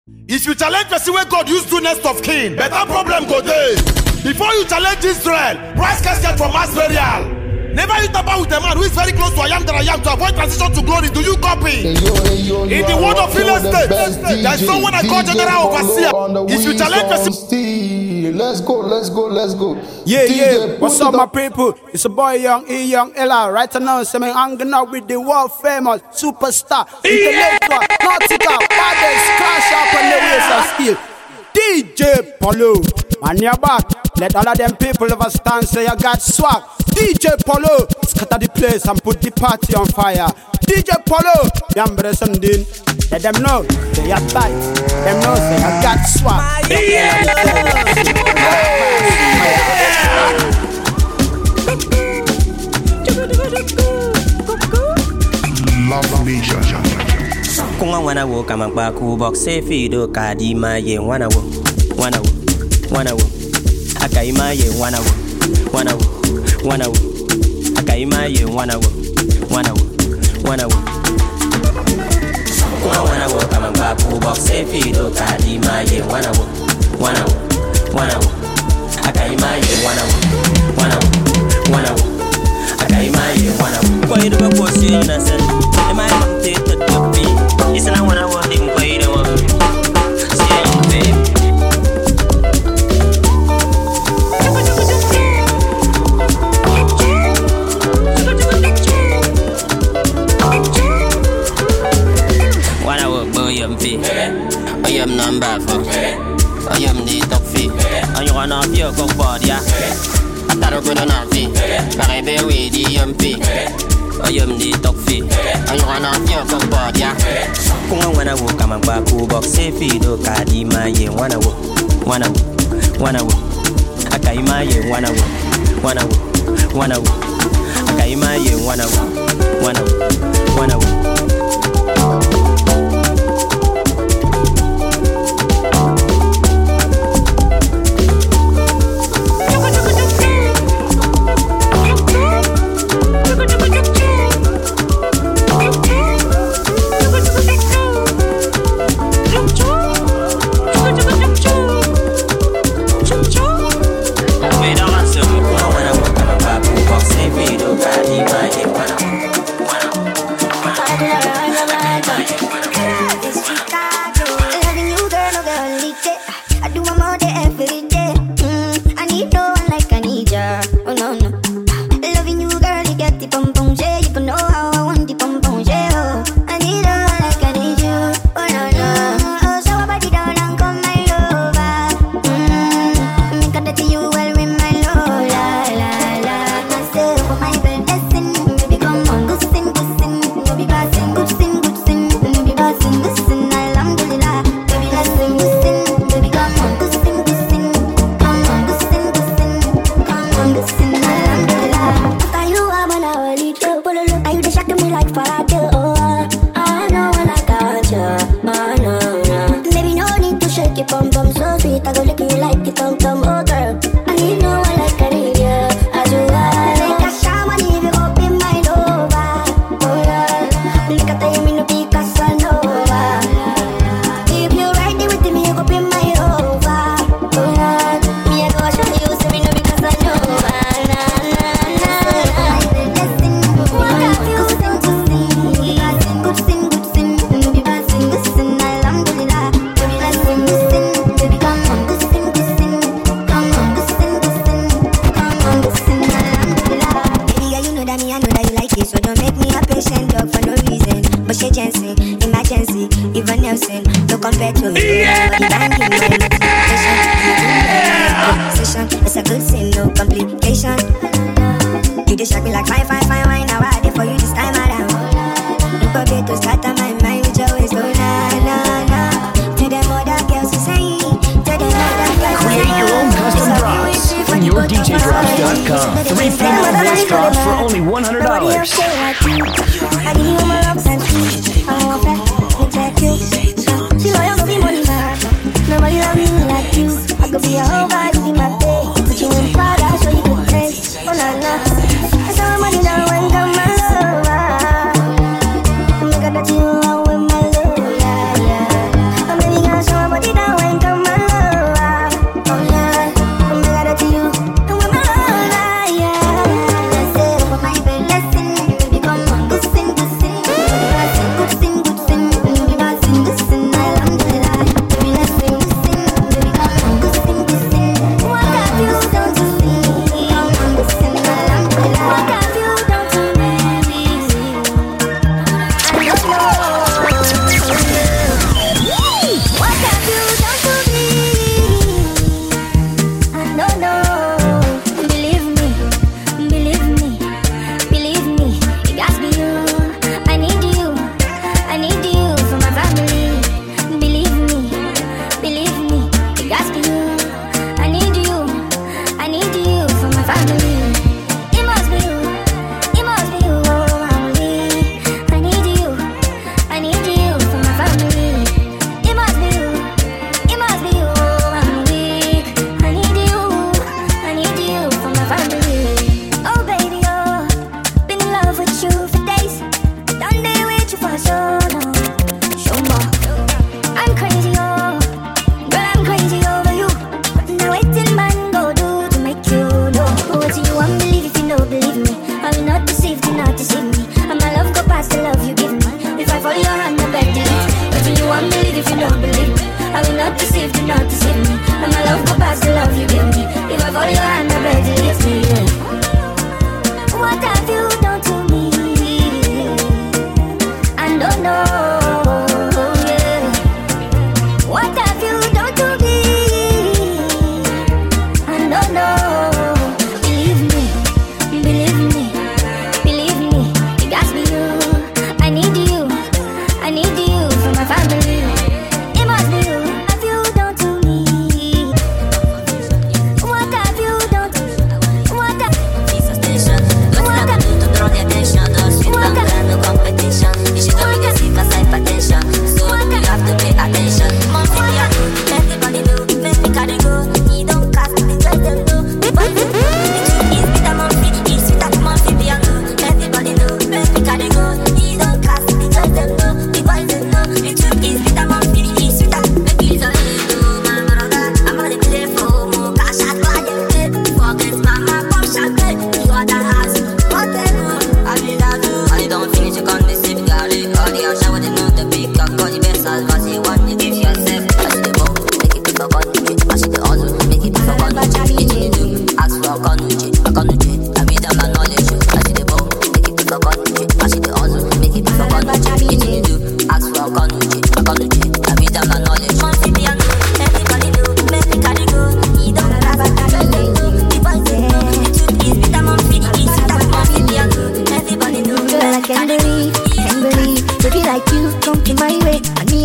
If you challenge person where God used to next of kin, better problem go there. Before you challenge Israel, rise casket for mass burial. Never you tap with a man who is very close to I am that I am to avoid transition to glory. Do you copy? In the word of real estate, there is someone I call general overseer. If you challenge person, let's go. Yeah. What's up, my people? It's a boy Young E, Young Ella. Right now, I'm hanging out with the world famous superstar, intellectual, nautical, baddest, crash up on the waist of steel, DJ Polo. On your back, let all of them people of us stand say you got swag. DJ Polo, scatter the place and put the party on fire. DJ Polo, yambre something. Let them know they are tight. Them know say you got swag. Love Nation. Kunga wana wo kama kwa kubokse fido kadima ye wana wo akaima ye wana wo akaima ye wana wo Kunga wana wo kama kwa kubokse fido kadima ye wana wo akaima ye wana wo akaima ye wana wo kwa hiyo kwa si innocent am I tempted to be it's not when I want to go either one I am number 4 I am the top fee and you wanna feel go body I thought I'm gonna fee but I be with the MP I am the top fee and you wanna feel go body Kunga wana wo kama kwa kubokse fido kadima ye wana wo akaima ye wana wo akaima ye wana wo It's a good sin, no complication. You just shock me like fine wine. Now I did for you this time around. Look a bit to scatter my mind with your ways, go na. To them other girls who say, create your own custom drops from yourdjdrops.com. 3 premium voice drops for only $100. I give you my rocks and keys. I want that, me take you. She know you gon' be money man. Nobody love me like you. I could be a whole vibe, be my day. Put you in Prada, so you could taste. Oh na na. I saw money down when come my lover. Make a that you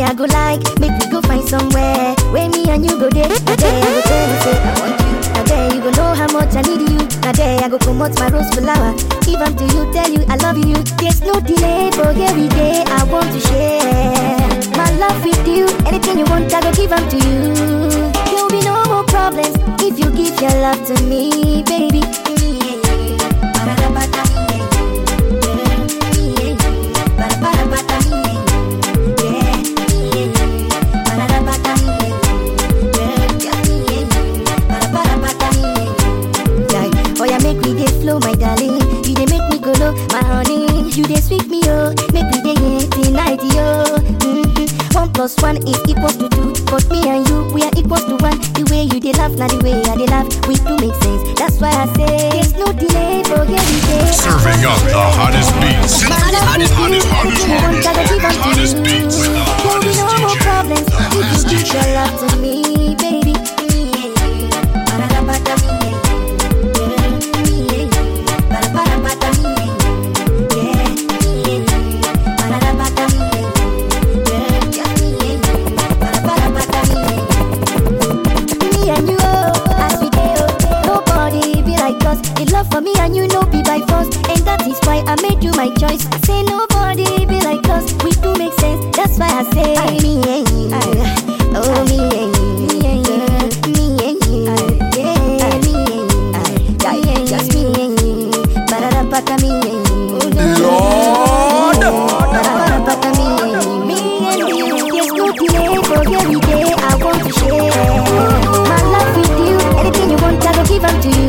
I go like, make we go find somewhere where me and you go there. A day I go tell you say I want you. A day you go know how much I need you. A day I go come out my rose flower, give 'em to you, tell you I love you. There's no delay for every day I want to share my love with you. Anything you want I go give 'em to you. There'll be no more problems if you give your love to me, baby. My darling, you dey make me go low, my honey. You dey sweet me, oh, make me dey here tonight, yo. 1 + 1 is equals to 2, but me and you, we are equals to 1. The way you dey laugh, now the way I dey laugh, we do make sense. That's why I say there's no delay for every day. Serving up the hottest beats. Hottest beats with the hottest DJ. No problems if you give your love to me, baby. The love for me and you know be by force, and that is why I made you my choice. I say nobody be like us, we do make sense. That's why I say me and you, oh me and you, me and you, yeah, me and you, just me and you, ba-da-da-ba-da, me and you, Lord, ba-da-da-ba-da, me and you. There's no delay for every day I want to share my love with you. Anything you want I go give 'em to you.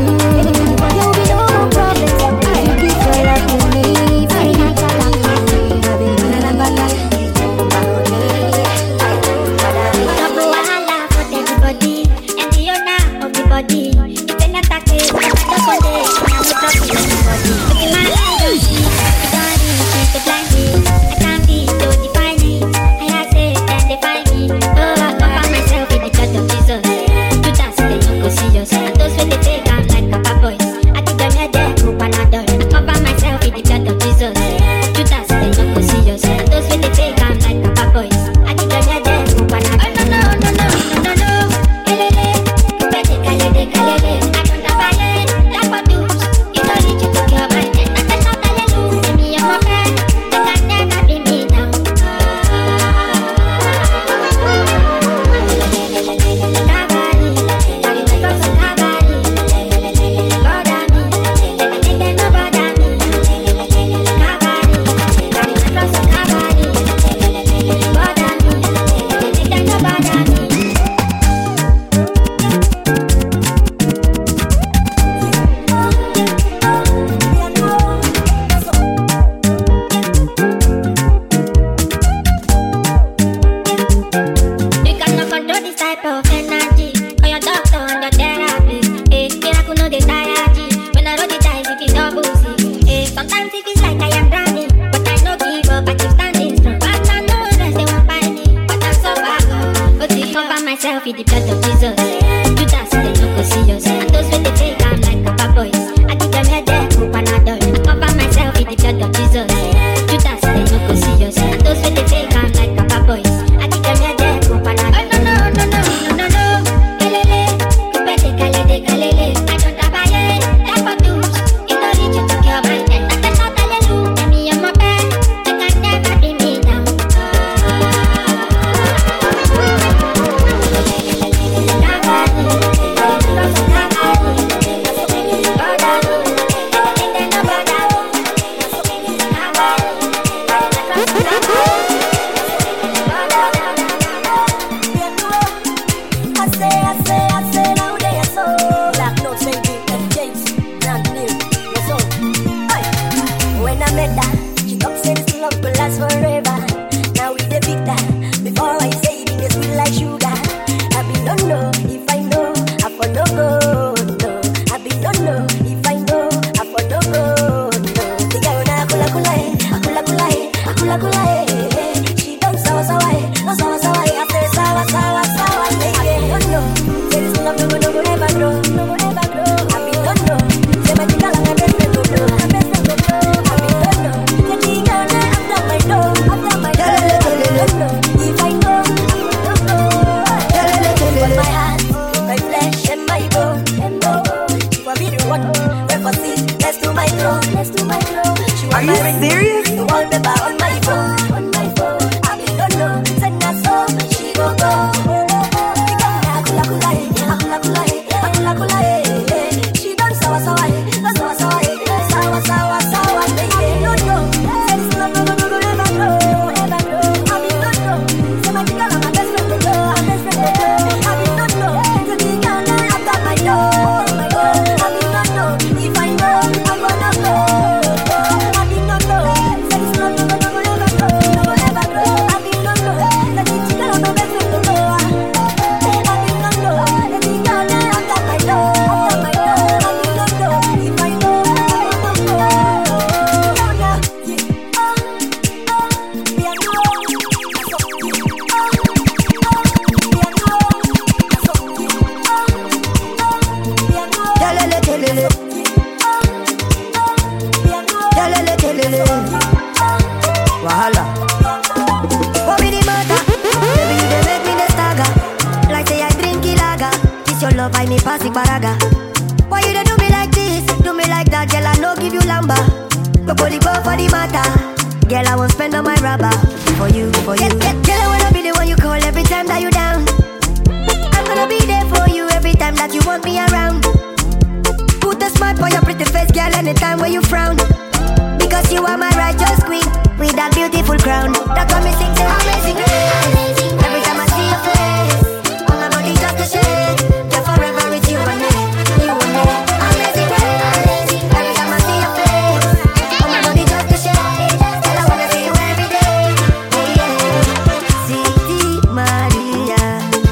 classic baraga. Why you don't do me like this? Do me like that, girl, I no give you lamba. But bully go for the matter. Girl, I won't spend on my rubber. For you, for you. Girl, I wanna be the one you call every time that you down. I'm gonna be there for you every time that you want me around. Put a smile for your pretty face, girl, anytime when you frown. Because you are my righteous queen with that beautiful crown. That's why me sing, say amazing grace. Every time I see your face, all my body just a shake. You're forever with you and me, you and me. Amazing grace. Every time I see your face, all my body just a shake. Girl, I wanna see you every day. Yeah. Sweetie Maria,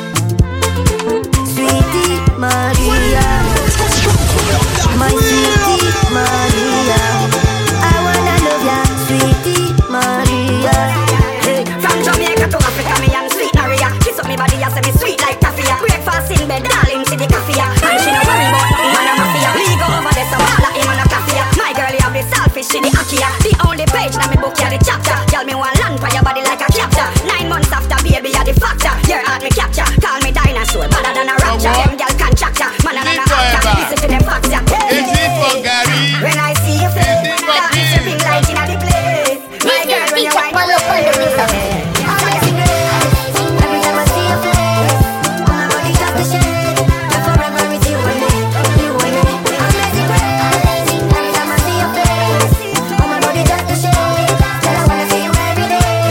Sweetie Maria, my sweetie Maria. I wanna love ya, Sweetie Maria. Hey, from Jamaica to Africa, me and sweet Maria. Kiss up me body, I say me sweet like taffy. Breakfast in bed, darling, see the coffee. And she no worry about nothing, man a mafia. We go over there, so all of him on a coffee. My girl, you have the selfish, she the akia. The only page na me book, ya the chapter. Girl, me want land for your body like a capture. 9 months after, baby, you the factor. Your heart me capture, call me dinosaur, better than a rapture. Them girl contractor, man a actor. Listen to them facts, yeah. Is it for Gary? When I see your face, that is your pink light in the place. My girl, when you wind up on the roof of it. Amazing grace. Every time I see your face, all my body just a shake. You're forever with you and me, you and me. Amazing grace. Every time I see your face, all my body just a shake. Girl, I wanna see you every day.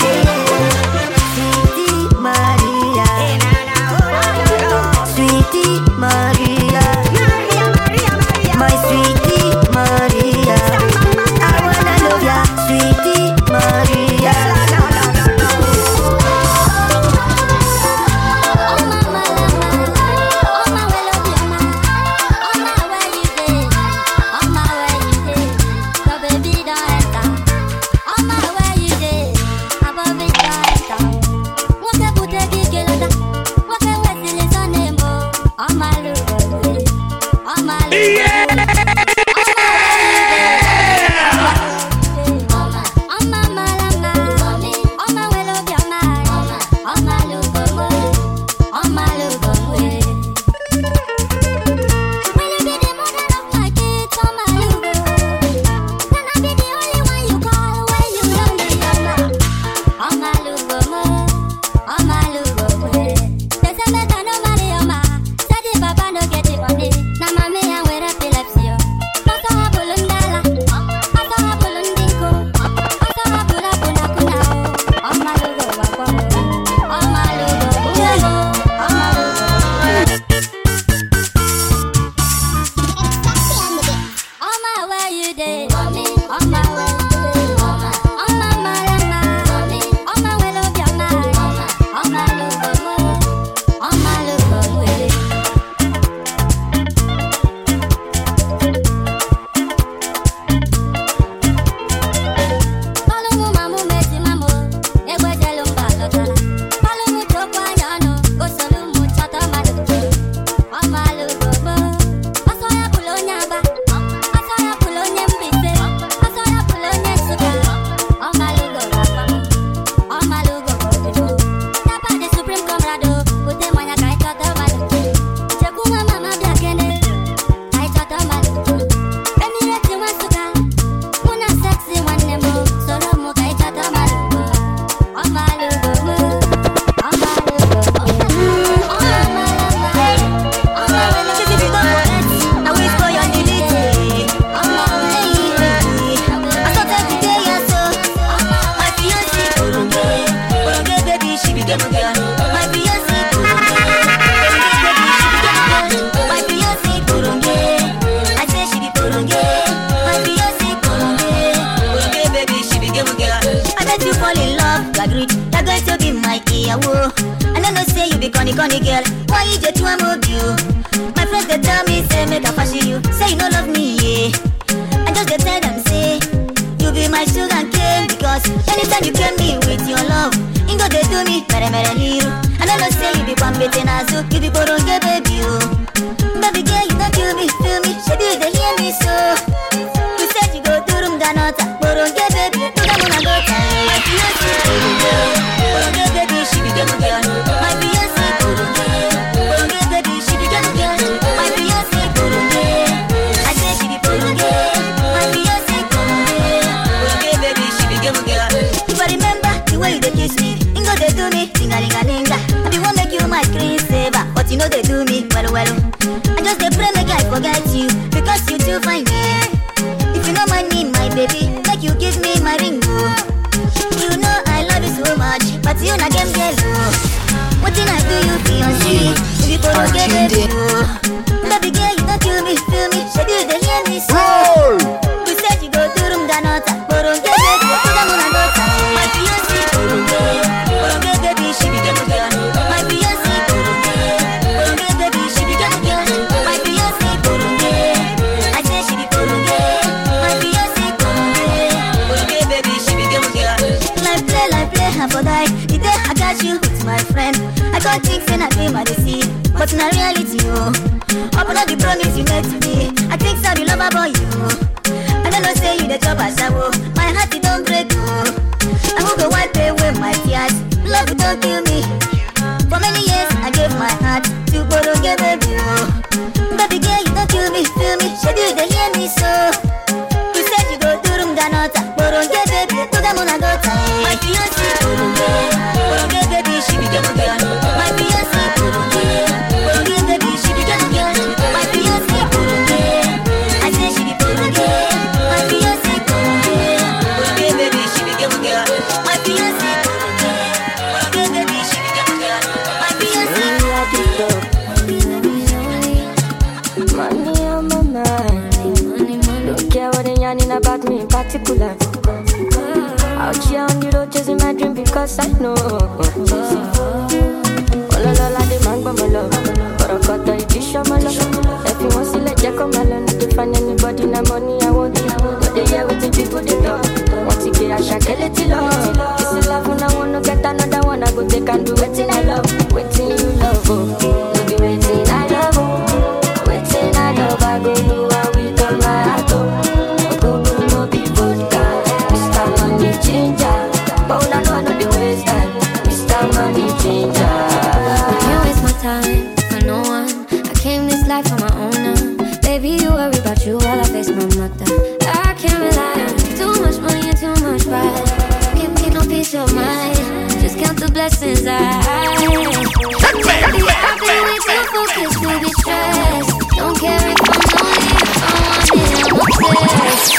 Sweetie Maria, Sweetie Maria, my sweetie Maria. I wanna love ya, Sweetie Maria. Conny girl, why you just want to you? My friends they tell me say make a fashion you, say you no love me, yeah. I just they tell them say you be my sugar and cane because anytime you get me with your love, you go they do me mere mere hero. I don't say you be one bitten as you be boronge baby you. Baby girl you don't kill me, feel me, should you they hear me so? You said you go to room danota, boronge baby, to the moon and go time. My fiancé, boronge baby, she be the girl. My fiancé. sing-a-ling-a-linga. I be want make you my screensaver, but you know they do me well. I just dey pray make I forget you, because you too fine, yeah. If you know my name, my baby, make you give me my ring, oh. You know I love you so much, but you not game yellow. What did I do you Beyonce? If you go to get it, baby girl, you don't kill me, feel me. Should you dey hear me so? You said you go to room Danota, but don't get it, put them on a daughter. My Beyonce, baby, she became a girl. My Beyonce, baby, she became a girl. My Beyonce, I say she be my Beyonce, baby, she became a girl. Like play, I for die. The day I got you with my friend, I can't think say I came by the sea, but in a reality, oh, open up the promise you made to me. I think so the love about you. I don't know say you the job I shower. My heart it don't break, oh. I will go wipe away my tears. Love it don't kill me. For many years I gave my heart to Boroge, baby, oh. Baby girl, you don't kill me, feel me. Should you they hear me so? You said you go to room Danota, Boroge, baby, to them on a daughter. My Beyonce, Boroge, baby, she became a girl. My Beyonce, Boroge, baby, she became a girl. My Beyonce, I say she be Boroge. My Beyonce, Boroge, baby, she became a girl. My Beyonce, Boroge, baby, she became a girl. My Beyonce. Money on my mind. Don't care what they yarning about me in particular. Out here on the road chasing my dream because I know. All la the man but my love. But I got the edition my love. If you want to let you come along, to find anybody na money I want. But they hear what the people they love. Want to get a shackle till love. This is love when I want to get another one. I go take and do it in I love. Waiting you love, oh. No be waiting I love, oh. Waiting I love, I go do and with all my heart, oh. Go no be vodka. Mr. Money Changer. But all I know the waste time. Mr. Money Changer. I can't waste my time for no one. I came this life on my own now. Baby, you worry about you while I face my mother. I can't rely on too much money and too much pride. Can't get no peace of mind. Just count the blessings I've been way too focused to be stressed. Don't care if I'm lonely, if I want it,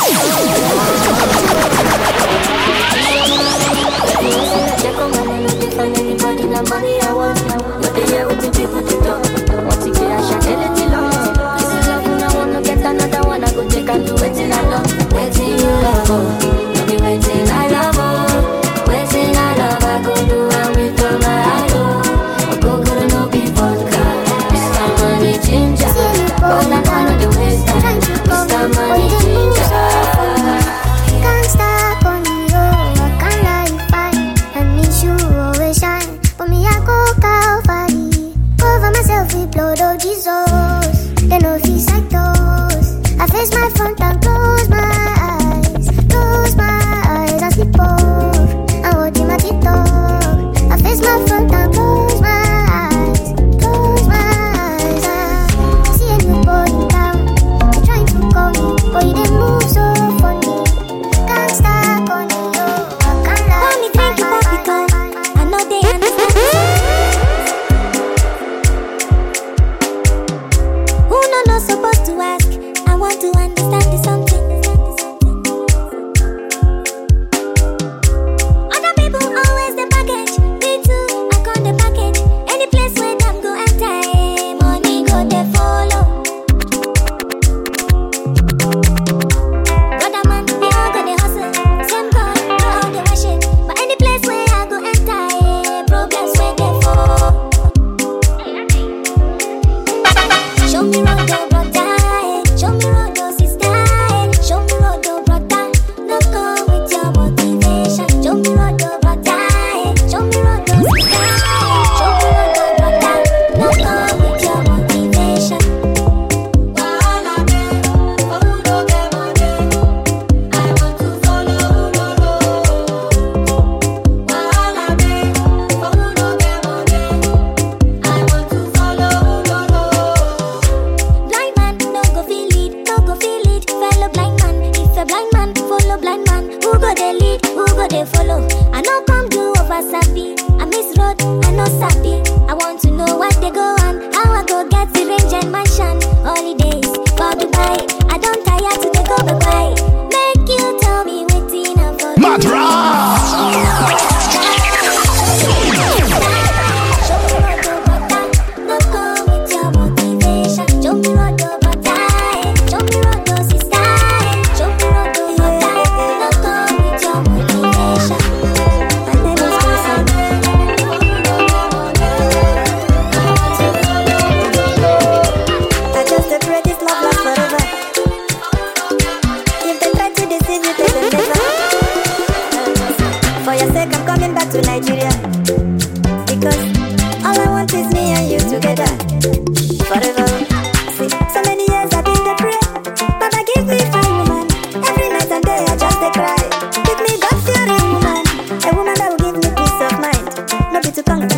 Find anybody na money I want. But they hear what the people they talk. Want to get a shackle till love. This is love when I wanna get another one. I go take and do it till I love. Waiting you love, oh. No be waiting I love, oh. Waiting I love, I go do and with all my heart, oh. I go good no be vodka. Mr. Money Changer. All I know the waste time. Mr. Money Changer. Can't stop on the road, I can't lie, fine. I miss you always shine. But me I go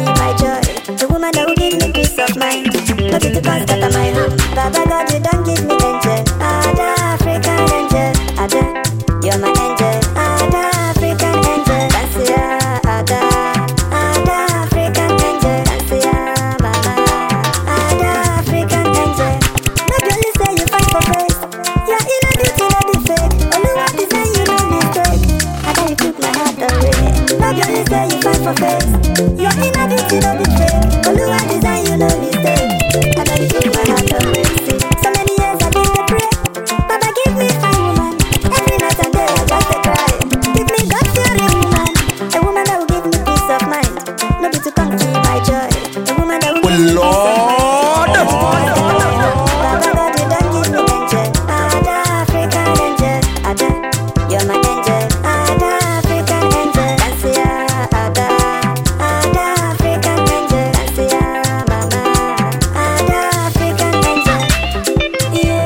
keep my joy. The woman that will give me peace of mind. No be to cause that my home. Baba God, you don't give me angel. Ada African angel. Ada, you're my angel. Ada African angel. That's Ada. Ada African angel. That's Mama. Ada African angel. No girl say you fight for face. You're in a beauty, not the fake. Only what is say you no mistake. Ada you took my heart away. No girl say you fight for face. You're in a beauty, not the fake. Only what is say you no mistake. Ada you took my heart away. See, so many years I did the pray. Baba give me fine woman. Every night and day I just cry. Give me God-fearing woman. A woman that will give me peace of mind. No be to come kill my joy. A woman that will give me Lord. Baba God, you don't give me angel. Ada African angel. Ada, you're my angel. Ada African angel. That's Ada. Ada African angel. That's Mama. Ada African angel. Yeah.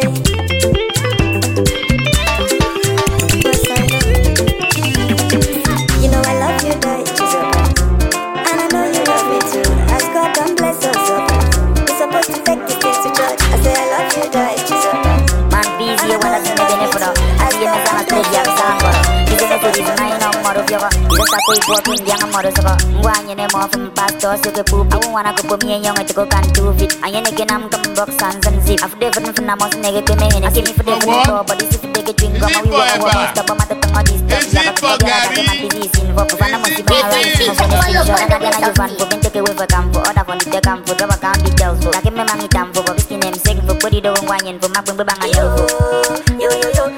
Yes, I know. You know I love you, die, Chizoba. And I know you love me too. As God don't bless us, we're supposed to take the kids to church. I say I love you, die, Chizoba. Man, busy, you wanna see me benefit. I see me sana steady, I'm sana. This is a good reason I know more of you. This is a quick walking, young and more of you. One you name off from pastor, so you poop. I wanna go put me young to go can do it. I ain't again, I'm come box and zip. I've different from the most negative men. I see me for different, but this is the big drink. I'm we want to stop my tongue on this. Is it for Gary? Take away for camp for other fun to take camp for the camp details. Like a mammy camp for whiskey name, second for body don't want for my bang and yo.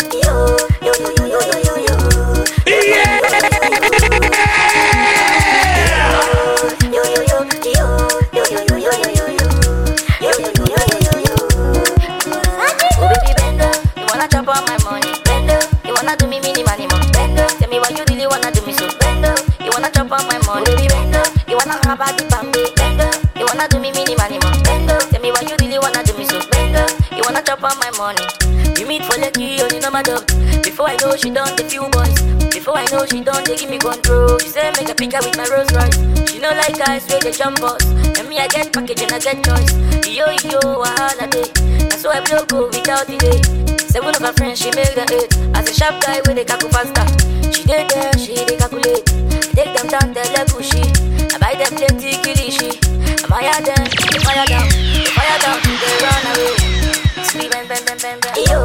Chop on my money, bender. You wanna do me mini money, bender. Tell me why you really wanna do me so, bender. You wanna chop on my money, baby, bender. You wanna have a deep bender. You wanna do me mini money, bender. Tell me why you really wanna do me so, bender. You wanna chop on my money. We meet for lucky, only know my dog. Before I know she done the few boys. Before I know she done they give me control. She say make a picture with my Rolls Royce. She know like guys where they jump us. And me I get package and I get choice. Yo, wahala day. That's why I blow go without delay. 7 of her friends, she make them 8. As a sharp guy with a cackle faster. She did there, she did calculate. I take them down, tell her pushy. I buy them plenty kilishi. I fire them, they fire down. They fire down, they run away. Sleep and bang. Yo.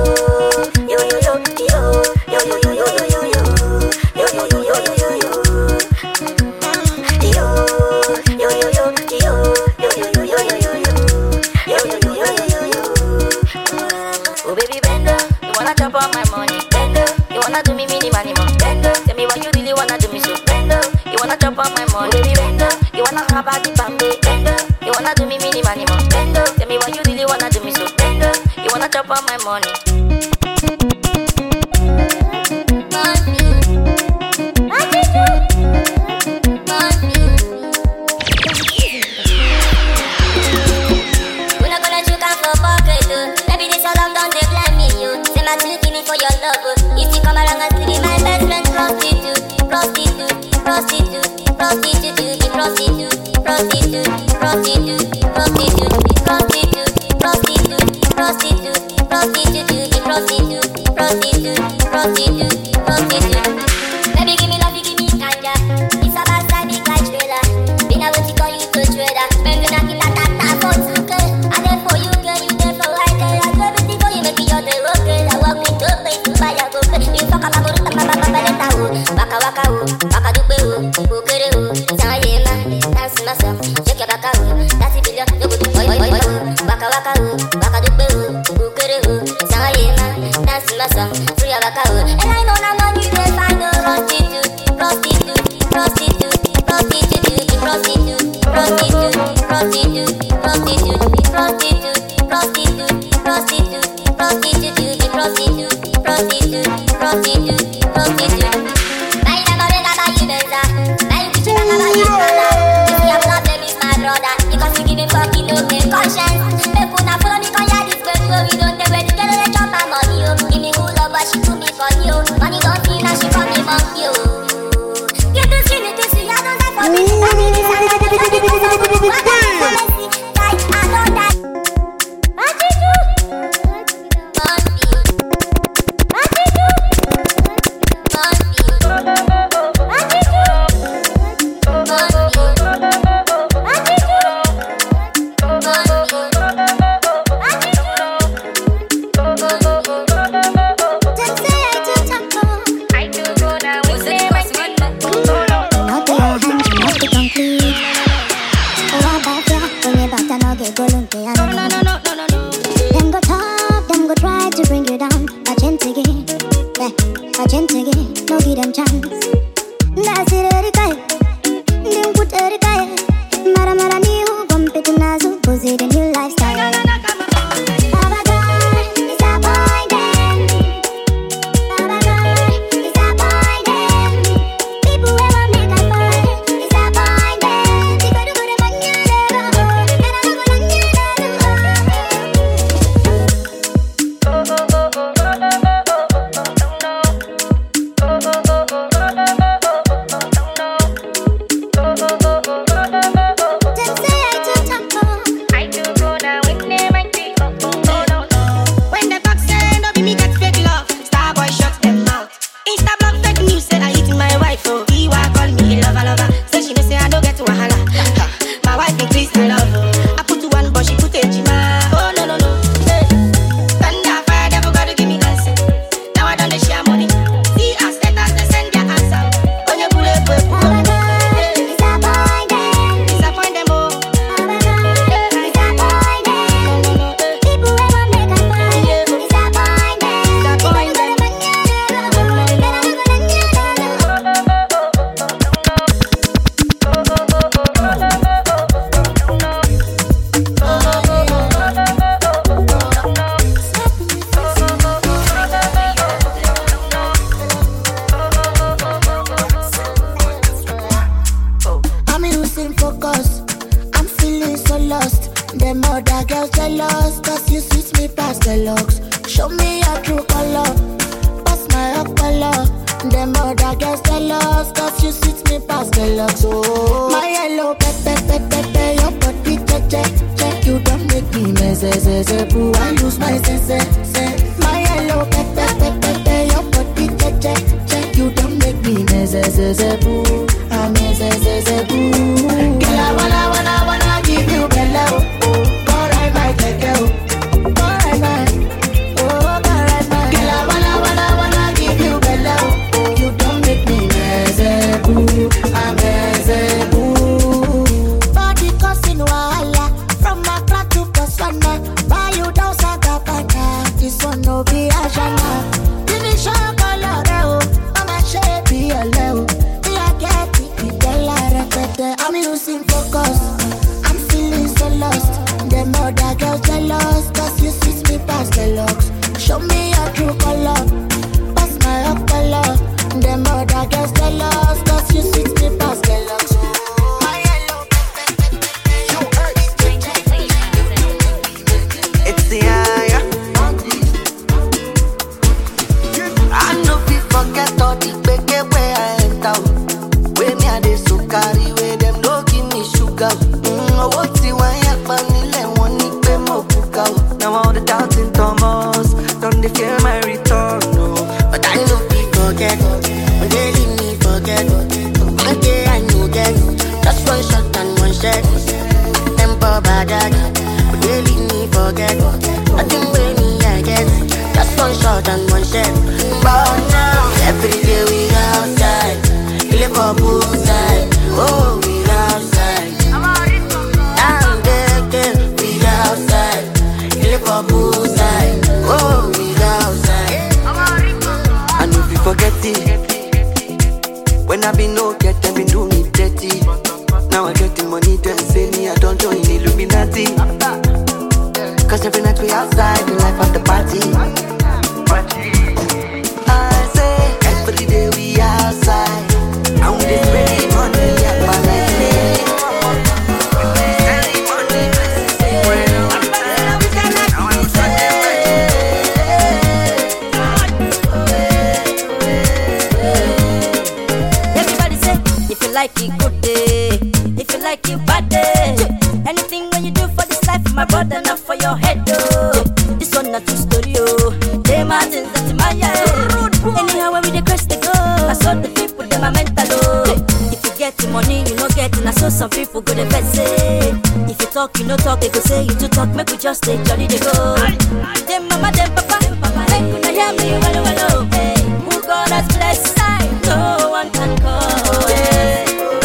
Oh baby bender, you wanna chop on my money, bender. You wanna do me mini money, bender. Tell me why you really wanna do me so, bender. You wanna chop on my money, baby bender. You wanna have a deep bender. You wanna do me mini money, bender. Tell me why you really wanna do me so, bender. You wanna chop on my money. For your love, if you come around and see my best friend Baby, give me love, you give me ganja. It's a bad side, big like trailer. Been a to call you to trader. When you knock it, that for 2K. I there for you, girl, you there for right there. I do everything for you, make you the road, girl. I walk with good place to buy a go. You fuck up, waka waka waka dupe, ukere, Sayema, dance myself, shake your back out. That's it. feeling so lost. Them other girls jealous, cause you sweet me past the looks. Show me your true color, pass my up color. Them other girls jealous, cause you sweet me past the looks. Oh, my yellow pepe, your body check. You don't make me mess, boo, I lose my sense. My yellow pepe, your body check. You don't make me mess, boo, I'm mess, boo. Girl, I wanna give you bello. Go ride my keke, go ride my, oh, go ride my. Girl, I wanna give you bello. You don't make me mess, boo, I'm mess, boo. Body causing wahala from Accra to Botswana. Buy you down Sagapaka, this one no be a jana. Finish your color, I'ma shape your level. I'm losing focus, I'm feeling so lost. Them other girls jealous, cause you see me past the looks. Show me your true color, pass my up color. Them other girls jealous, cause you see me past the looks. My yellow, it's the eye. I know we forget all the big where I enter. Where me a de sukari, where them no give me sugar. What's the one ya panile one ni pe mo puka. Now all the doubting Thomas, don't they fear my return? No, but I know we forget. When they leave me forget. One day I know get. Just one shot and one shot. Tempo bad, but they leave me forget. Nothing with me I get. Just one shot and one shot. But now every day we outside. Live for poolside, oh, we outside. Down there, we outside. Live for poolside, oh, we outside. And if you forget it, when I been no get, I been do me dirty. Now I get the money, then say me I don't join Illuminati. Cause every night we outside, the life of the party. I say, every day we outside. I'm with this ready money, yeah, my life. Everybody say, if you like it, good day. If you like it, bad day. Anything when you do for this life, my brother, not for your head, oh. This one not true story, oh. They Martins, that's my anyhow, when we the crest they go, I saw the people, them are mental, oh. If you get the money, you no get it. I saw some people go the best say. If you talk, you no talk, they go say you to talk, make we just take jolly they go. Them mama, them papa, make you hear me, well, hey. Who God has blessed, no one can call, hey.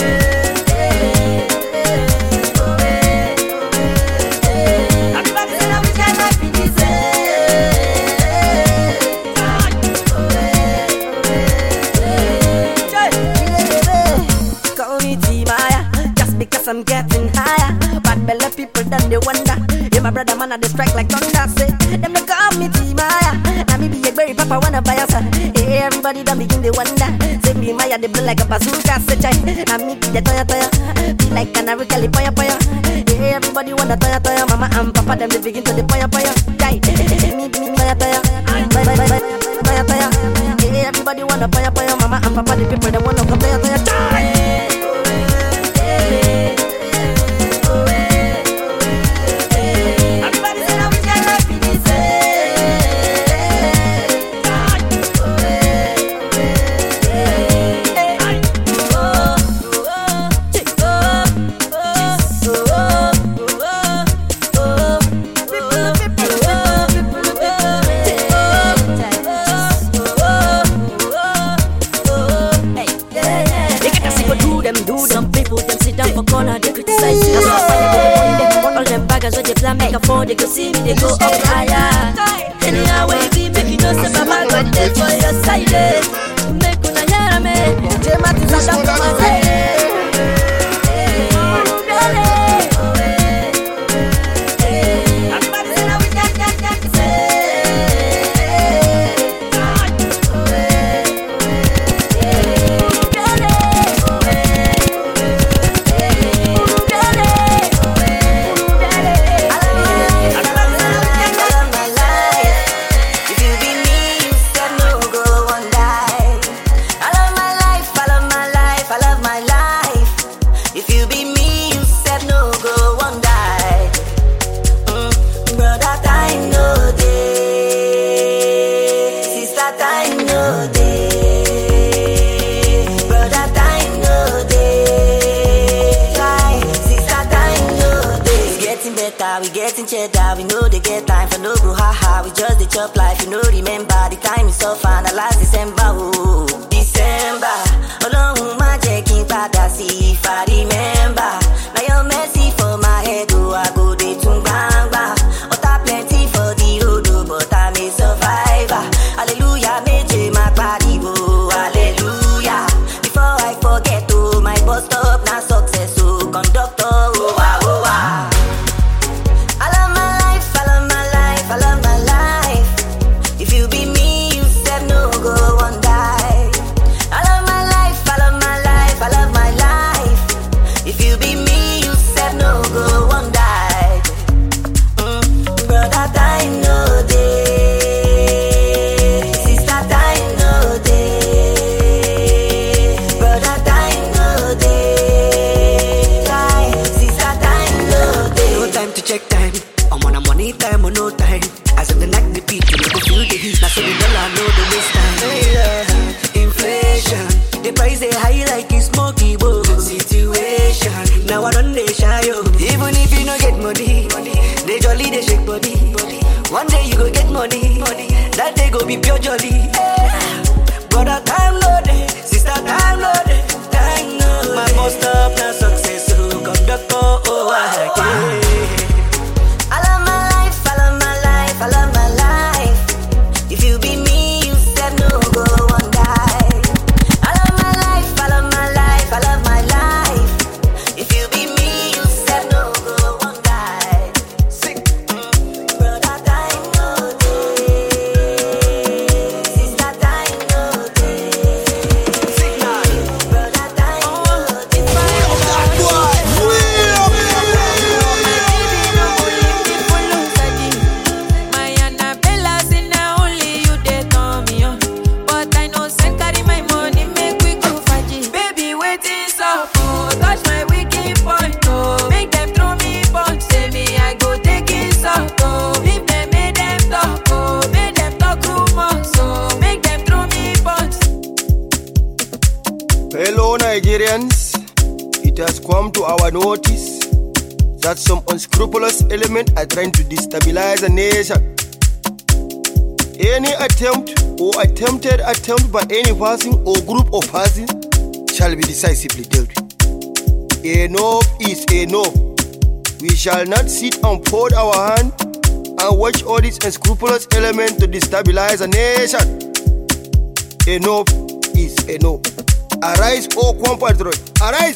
I'm getting higher. Bad belly people done they wonder. Yeah, my brother man, they strike like thunder. Say them they call me T-Maya. Now me be a berry papa wanna buy us. Hey, everybody done begin they wonder. Say me Maya they blow like a bazooka. Say chai. Now me be the toya. Be like canary kelly poya. Hey, everybody wanna toya. Mama and papa them they begin to the poya. Chai. Me toya. Hey, everybody wanna poya. Mama and papa the people they wanna come toya. Chai. Make a phone, they go see me, they go up higher. Anyhow, we be making no step, I'm going to for your side. Make una hear me, Jemati is up to my side. together, we getting cheddar. We know they get time for no brouhaha. We just the chop life, you know. Remember the time is so far. The last December, oh December. Alone, my checking pada see if I remember. Now your mercy for my head, oh I go de tungbangba. Ota plenty for the road, oh, but I'm a survivor. Hallelujah, meje my body, oh hallelujah. Before I forget, oh my bus stop now success, oh conductor, oh wow, oh wow. I love my life, I love my life, I love my life. If you be me, you said no go one die. I love my life, I love my life, I love my life. If you be me, you said no go one die. Brother, time no day. Sister, time no day. Brother, time no day. Sister, time no day. No time to check time. I'm on a money time or no time. As in the night, the beat, you go feel the heat. Now so the dollar know the waste time. Inflation, the price they high like it's smoky bowl. Situation, now I run they shy yo. Even if you no get money, they jolly they shake body. One day you go get money, that day go be pure jolly. Brother time loaded, sister time loaded, time loaded. My most up now success, so conductor, oh I can't. I love my life, I love my life, I love my life. If you be me, you said no go one die. I love my life, I love my life, I love my life. If you be me, you said no go one die. Brother time no day, sister time no day. Brother time no day. My Annabella say now only you dey turn me on. But I know send carry my money, make we go faji. Baby, waiting so oh, touch my wicked point, oh. Make them throw me punch, say me I go take it so oh. If them make them talk, oh, make them talk rumors, so make them throw me punch. Hello Nigerians, it has come to our notice that some unscrupulous elements are trying to destabilize a nation. Any attempt or attempted attempt by any person or group of persons shall be decisively dealt with. Enough is enough. We shall not sit and fold our hand and watch all these unscrupulous elements to destabilize a nation. Enough is enough. Arise, O compatriots, arise!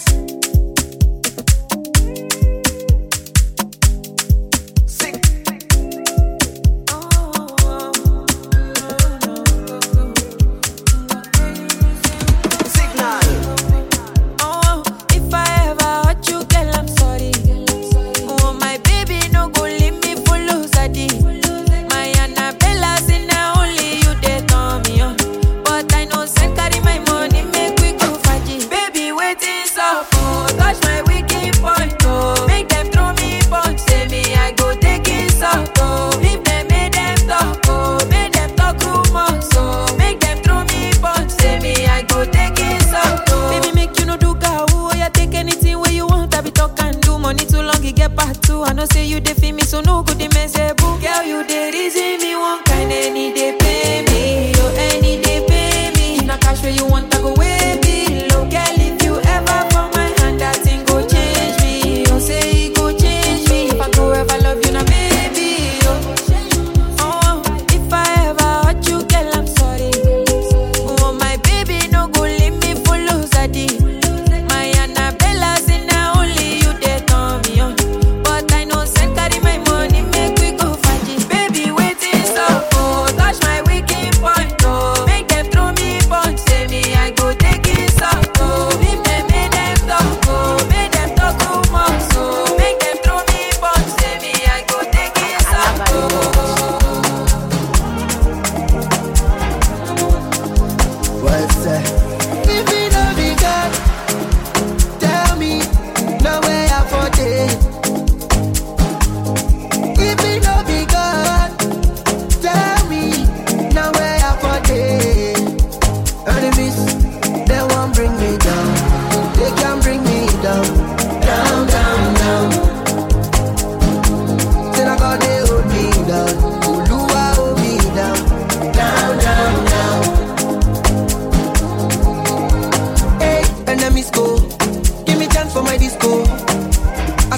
Oh, if I ever hurt you, girl, I'm sorry. Oh, my baby, no go leave me for losadi. My Annabella say now only you dey turn me on. But I know send carry my money, make we go faji. Baby, waiting so oh, touch my wicked point, oh. Make them throw me punch, say me I go take it so oh. If them make them talk, oh, make them talk rumors, so make them throw me punch, say me I go take it so oh. Baby, make you no do gawu, oh, yeah, take anything where you want, I be talk and do. Money too long, you get back to. I know say you dey feel me, so no good, the man say boo. Girl, you dey reason me one kind, any day pay me, oh, any day pay me. Now cash where you want, I go way below. Girl, if you ever from my hand, that thing go change me. Oh, say it go change me. If I go ever love you, now baby, oh. Oh, if I ever hurt you, girl, I'm sorry. Oh, my baby, no go leave me for losadi. My Annabella say now only you dey turn me on. But I know send carry my money,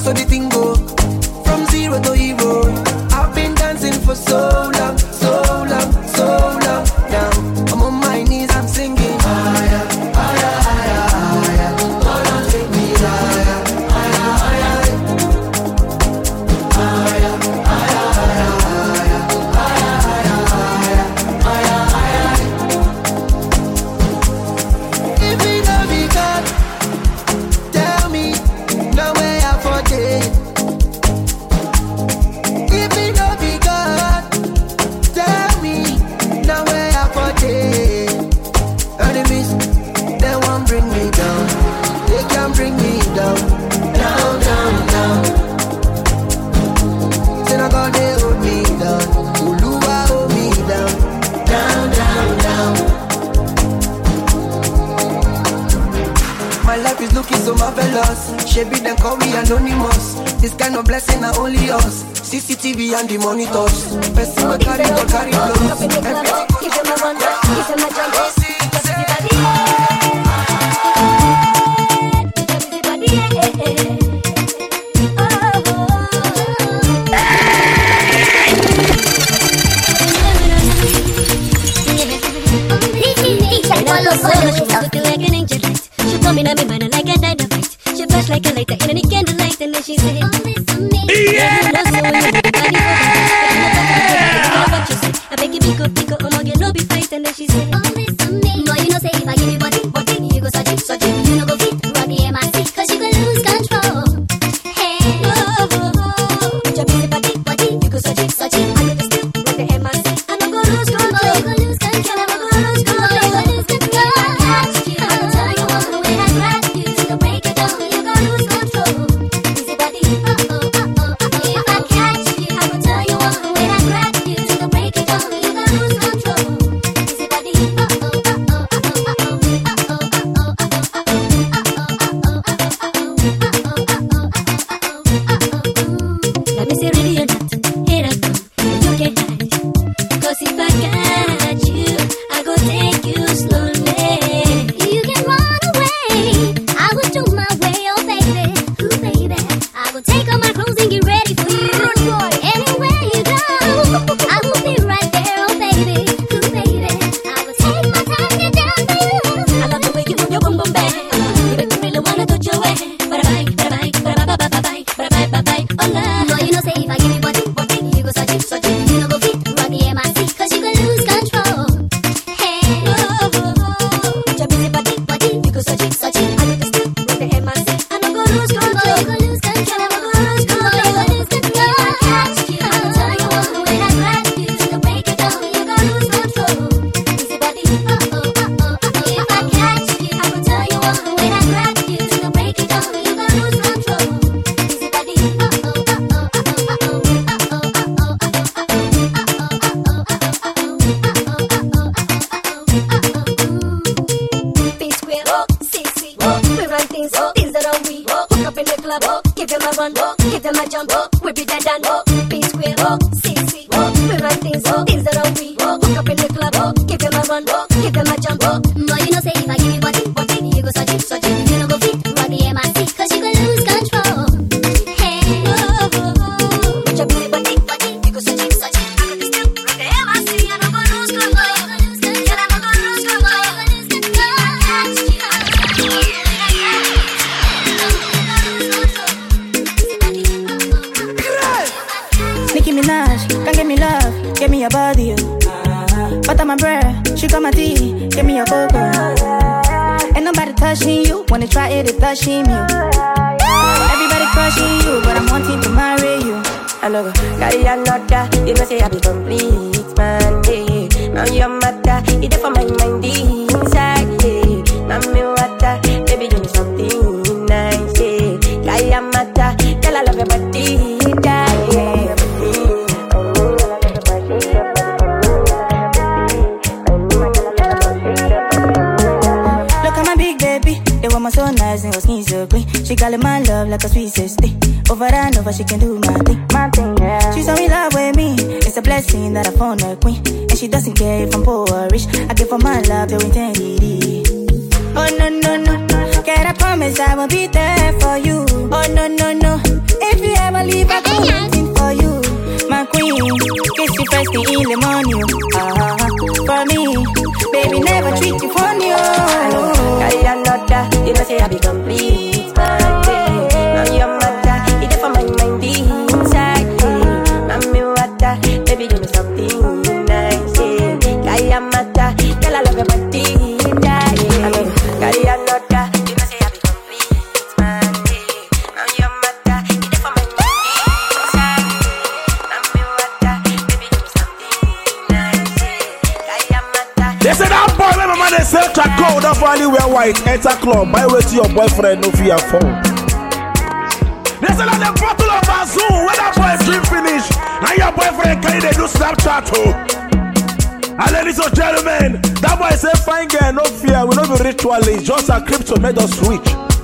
so the thing go from zero to hero. I've been dancing for so long, so long, so long. Now I'm on my knees, I'm singing higher, higher, higher, higher. Lord, take me higher, higher, higher, higher, higher, higher, higher, higher, higher, higher. If we love each other, tell me no way out for day. If we love each other, tell me no way out for day. Enemies, they won't bring me down. They can't bring me down, down, down, down. Then I got they hold me down. Uluwa hold me down, down, down, down. My life is looking so marvelous. Shebi them call me anonymous. This kind of blessing are only us. CCTV and the monitors. Person will carry the carry clothes. Everything Give them a run, give them a jump. Looking like an angel light. She told me that me burning like a dynamite. She flashed like a lighter in any candlelight, and then she said, "Oh, this on me." Yeah. I beg you, pico, I'ma get no be fight, and then she said, "Oh, this on me." Boy, you know say if I give you body, you go search it. You know go fit, run the MIC, 'cause you gon' lose control. Hey, with your busy body, you go search it. I know this too, run the MIC, I know go lose control. You go lose control, I'm gonna lose control. You go lose control. She can do my thing, yeah. She's so in love with me. It's a blessing that I found a queen, and she doesn't care if I'm poor or rich. I give her my love to infinity. Oh no no no, can I promise I will be there for you? Oh no no no, white, enter club, buy way to your boyfriend, no fear afford. They say like the bottle of Azul, when that boy drink finish, and your boyfriend carry they do Snapchat too. And ladies and gentlemen, that boy say fine girl, no fear, we no be ritually, just a crypto made us switch.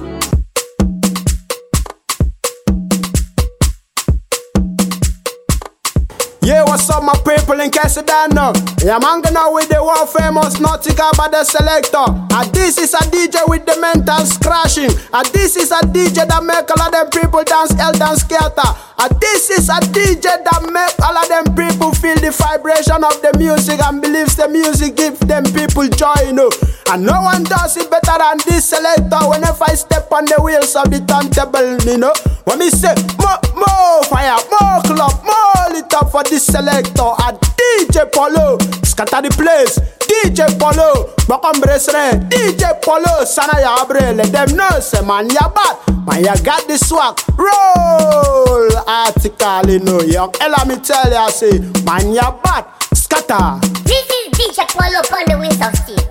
Yeah, what's up, my people in Casadano? Yeah, I'm hanging out with the world famous Nautica by the selector. And this is a DJ with the mentals crashing. And this is a DJ that make all of them people dance El Dance Scatter. And this is a DJ that make all of them people feel the vibration of the music and believes the music gives them people joy, you know. And no one does it better than this selector. Whenever I step on the wheels of the turntable, you know. When me say, more fire, more club, more lit up for this selector. A DJ Polo, scatter the place. DJ Polo, Bakam Bresre, DJ Polo, Sanaya Abre. Let them know, say, man, ya bad. Man, ya got the swag. Roll article, you know. Young Ella, me tell ya, say, man, ya bad. Scatter. This is DJ Polo on the wheels of steel.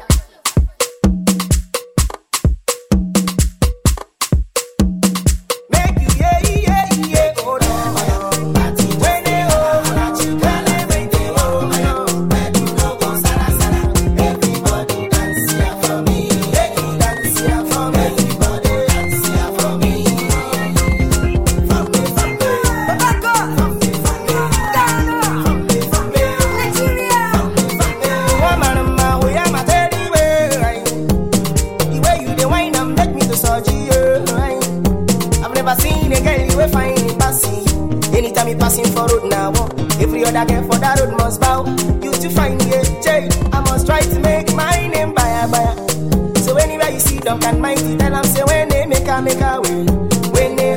Passing for road now, every other girl for that road must bow. You to find me a J, I must try to make my name buyer. So anywhere you see them can mighty, tell them say when they make a way. When they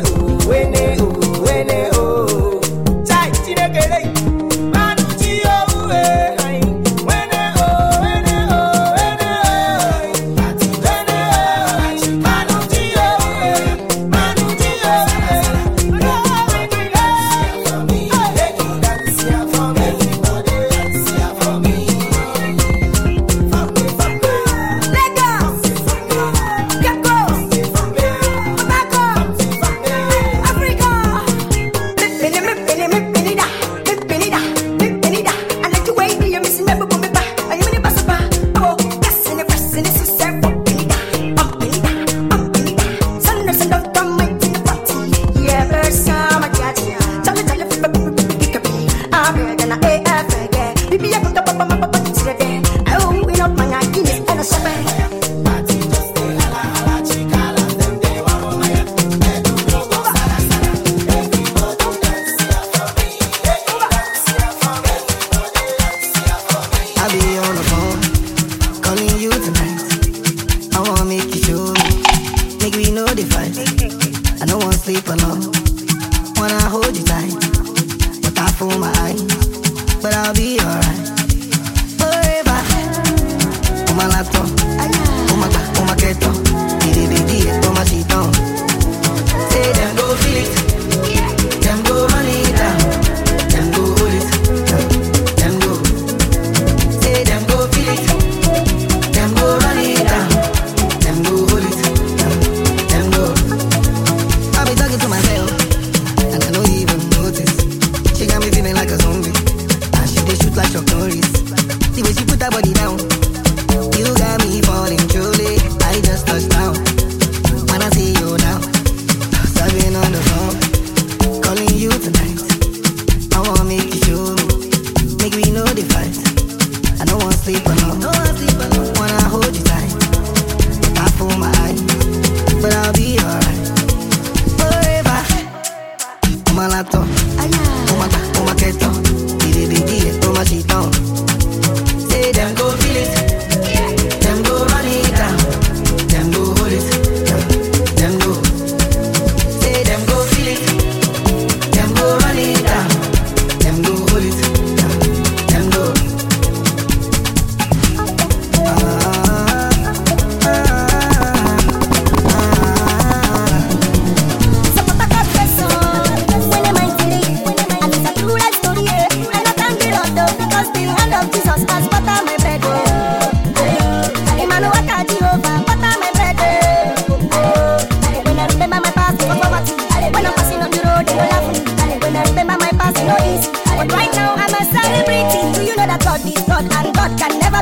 Chai, Chinekele, Manuchi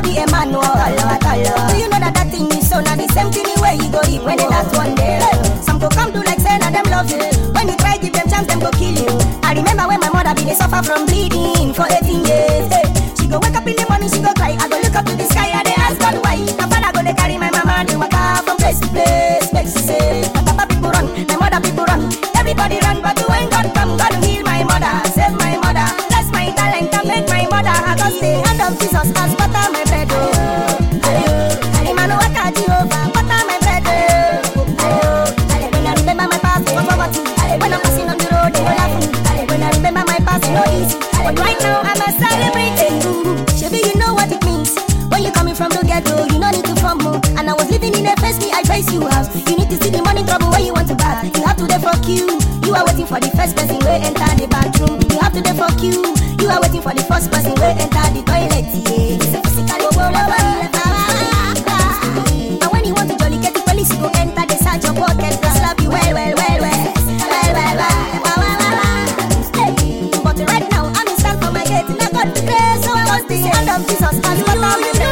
be a man, no. Do you know that thing is so now the same thing where you go eat when they last one day? Some go come do like say that them love you. When you try give them chance, them go kill you. I remember when my mother be they suffer from bleeding for 18 years. She go wake up in the morning, she go cry. I go look up to the sky and they ask God why. My father go they carry my mama, they walk out from place to place. Make she say, my papa people run, my mother people run. Everybody run, but when God come, God heal my mother, save my mother. Bless my talent and make my mother. I go stay hand of Jesus as butter my bread. Emmanuel Jehovah, butter my bread. When I remember my past, no poverty. When I'm passing on the road, they will laugh me. When I remember my past, no easy. But right now I'm a celebrating. Shabby, you know what it means. When you're coming from the ghetto, you no need to fumble. And I was living in a face me, I face you house. You need to see the money trouble where you want to buy. You have to dey fuck you. You are waiting for the first person where enter the bathroom. You have to dey fuck you. You are waiting for the first person where enter the toilet. Yeah, it's a physical over. And when you want to jolly get the police, you go enter the search your pocket. They slap you well. But right now I'm in stand for my gate. And I got the grace, so I was the hand of Jesus. And what I'm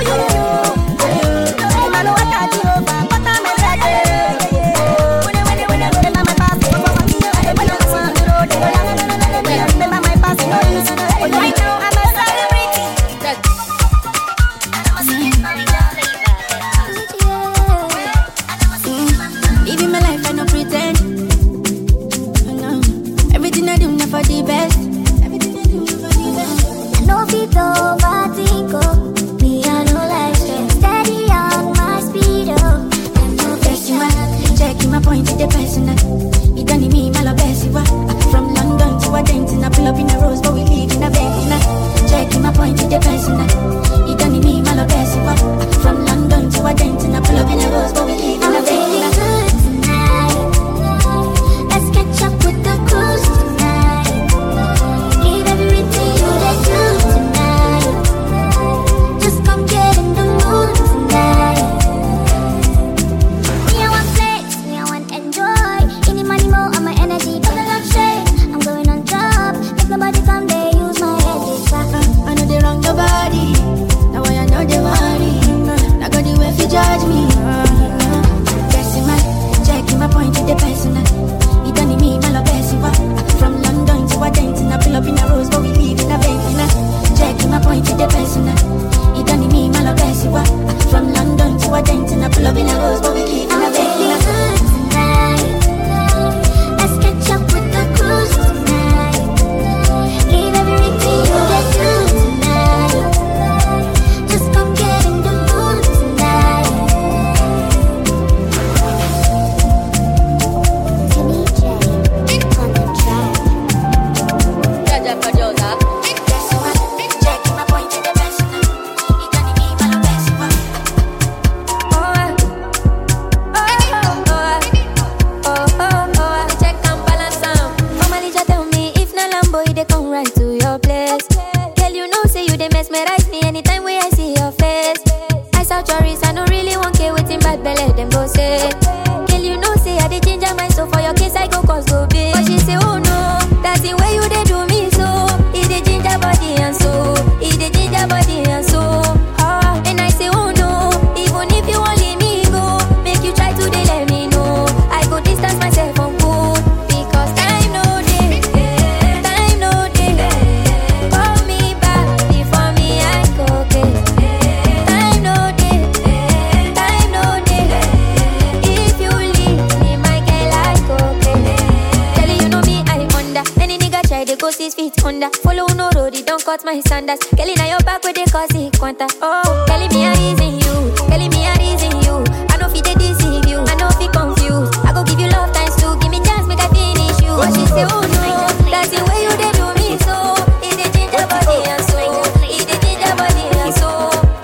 cut my sandals. Kelly, now your back with the cause quanta. Oh, Kelly, me a reason you. Kelly, me a reason you. I know fi they deceive you. I know fi confused. I go give you love times two. Give me chance, make I finish you. But she say, oh no, that's the way you they do me so. It's the ginger body and so. It's the ginger body and so.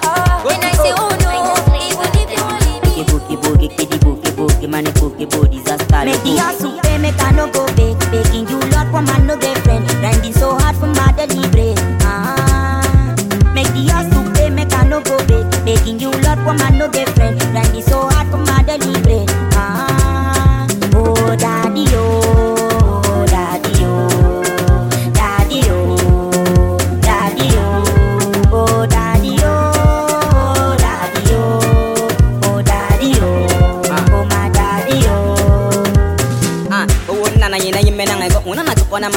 And I say, oh no, even if you only me. Boogie, man, boogie, disaster. Make the ass pay, make I no go bake. Baking you lot for man no get friend. Grinding so hard for my delivery. Make the ass pay, make I no go bake. Baking you lot for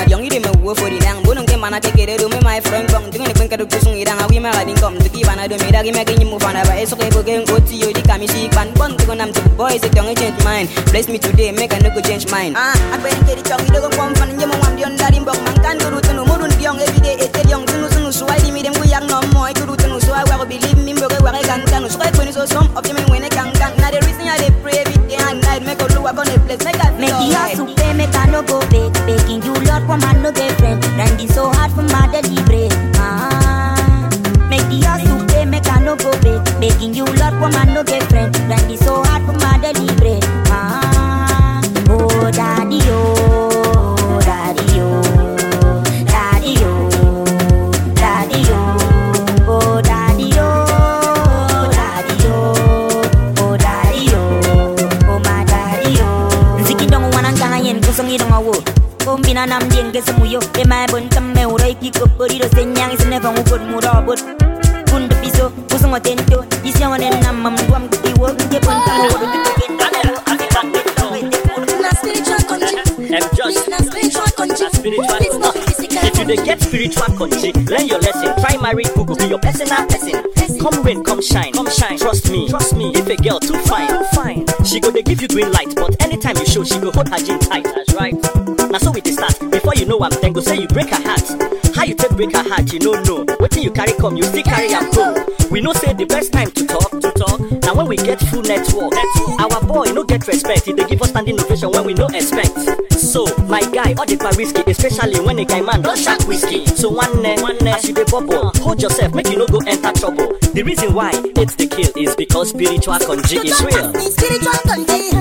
at young, you didn't move for the young. Bonum came and I take it to me, my friend. Come to the bank of the person, and we may have come to give another me, making you move on. It's okay, we're going to go to you, the Kamishi, and one to go to the boys, it don't change mind. Bless me today, make a no good change mind. I can't get it, you don't come from your mom, you're not in Bokman, can't go to no more young every day, it's young to know, so I limit them, we are no more to do, so I will believe me, but where I can, so I put so some of them when I can, now the reason I pray every day and night, make a look on the place, make the house to pay, make a no go bake, baking you lot from my no girlfriend, grinding so hard for my delivery. Make the house to pay, make a no go bake, baking you lot from my no girlfriend, grinding so hard for my delivery. Oh daddy, oh daddy, oh daddy, oh daddy, oh oh daddy, oh daddy, oh daddy, oh my daddy, oh. Ziki don't wanna yen kusongi don't awo. Kombina nam jenge semuyo, de my buntam me uro iki kopori do senyang is never mukut murabut. Kundu piso, kusong atento, isya wanen nam mam duam kuti wo, de buntam wo do If you dey get spiritual country, learn your lesson. Try marry who could be your personal person. Come rain, come shine, come shine. Trust me. If a girl too fine, she go dey give you green light. But anytime you show, she go hold her jean tight. That's right. Now so we dey start. Before you know I'm then go say you break her heart. How you take break her heart? You don't know. Wetin you carry come, you still carry am go. We know say the best time to talk. Now when we get full network, our boy no get respect. He dey give us standing ovation when we no expect. So my guy, all the risky, especially when a guy man don't shark whiskey. So one as you dey bubble, hold yourself, make you no go enter trouble. The reason why it's the kill is because spiritual conji is real. Spiritual conji.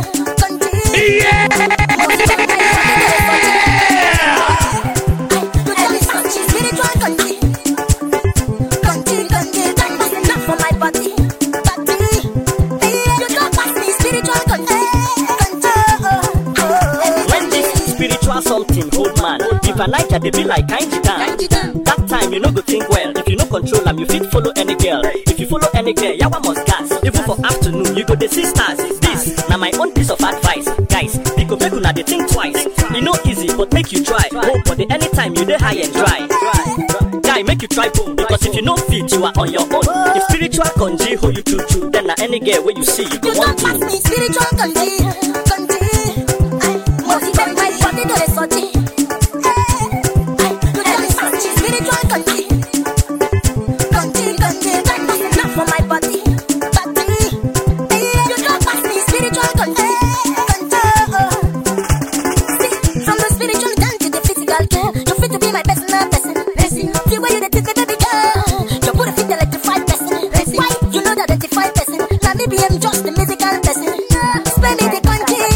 Spiritual conji. Not for my body. You don't pass me spiritual conji. When this spiritual something hold man, if a night they be like kind down. That time you no go think well. If you no control them, you fit follow any girl. If you follow any girl, yawa must gas. Even for afternoon, you go dey see stars. This now my own piece of advice, guys. Because make una dey think twice. You know easy, but make you try. Hope for the anytime you dey high and dry. Guy, make you try boom. Because if you no fit, you are on your own. If spiritual conji hold you true, then na any girl where you see you go want to. You don't pass me spiritual conji. Motivate my body to the sortie. Spiritual conji. Not for my body. You don't pass me spiritual conji. From the spiritual down to the physical girl, you fit to be my personal person. The way you take the baby girl, you put a fit electrified person. Why? You know that electrified person. Now maybe I'm just a musical person. Spend me the conji.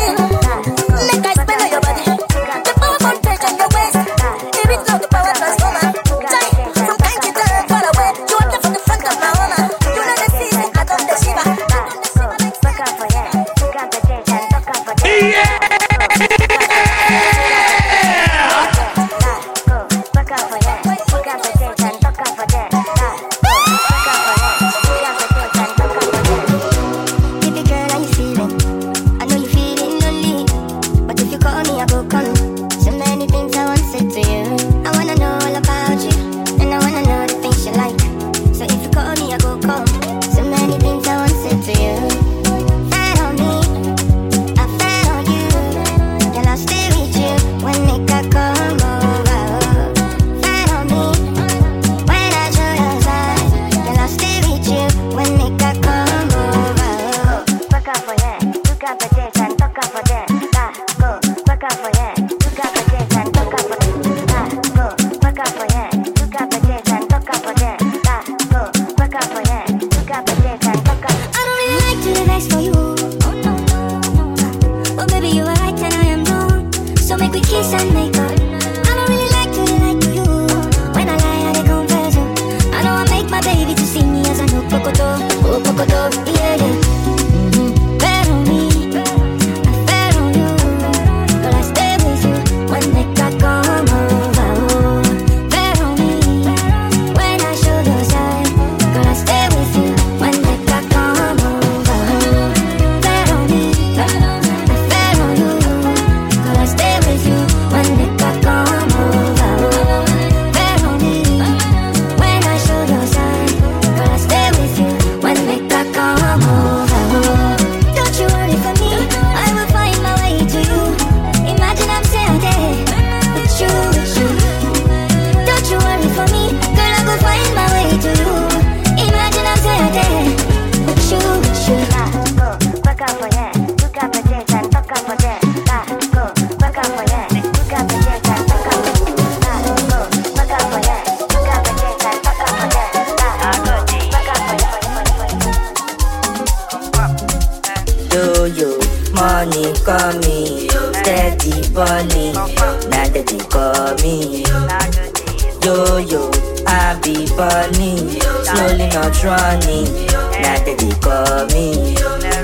call me, steady balling. Now that they call me, yo yo, I be balling, slowly not running. Now that they call me,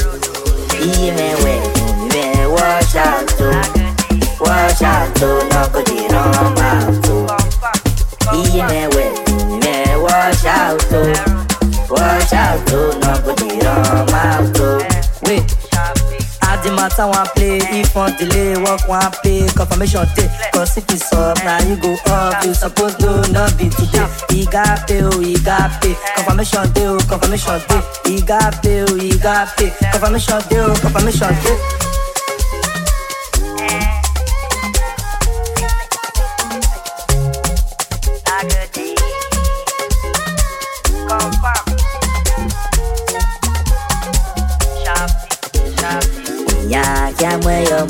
even wash out to, no go the wrong out to. Even wash out to, no go the wrong out to. Wait. The matter one play, if one delay, walk one play, confirmation take. Cause if it's up, now you go up, you suppose to not be today. He got pay, confirmation day, confirmation day. He got pay, confirmation day, confirmation day. Ya mueyo,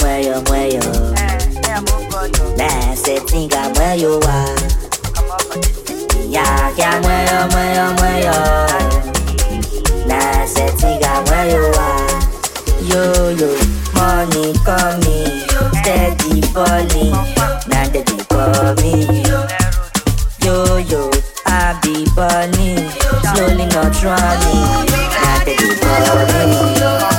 na se tinga mueyo wa. Ya mueyo, na se tinga mueyo wa. Yo, money coming, steady balling, na they call me. Yo, I be balling, slowly not running, na they call me.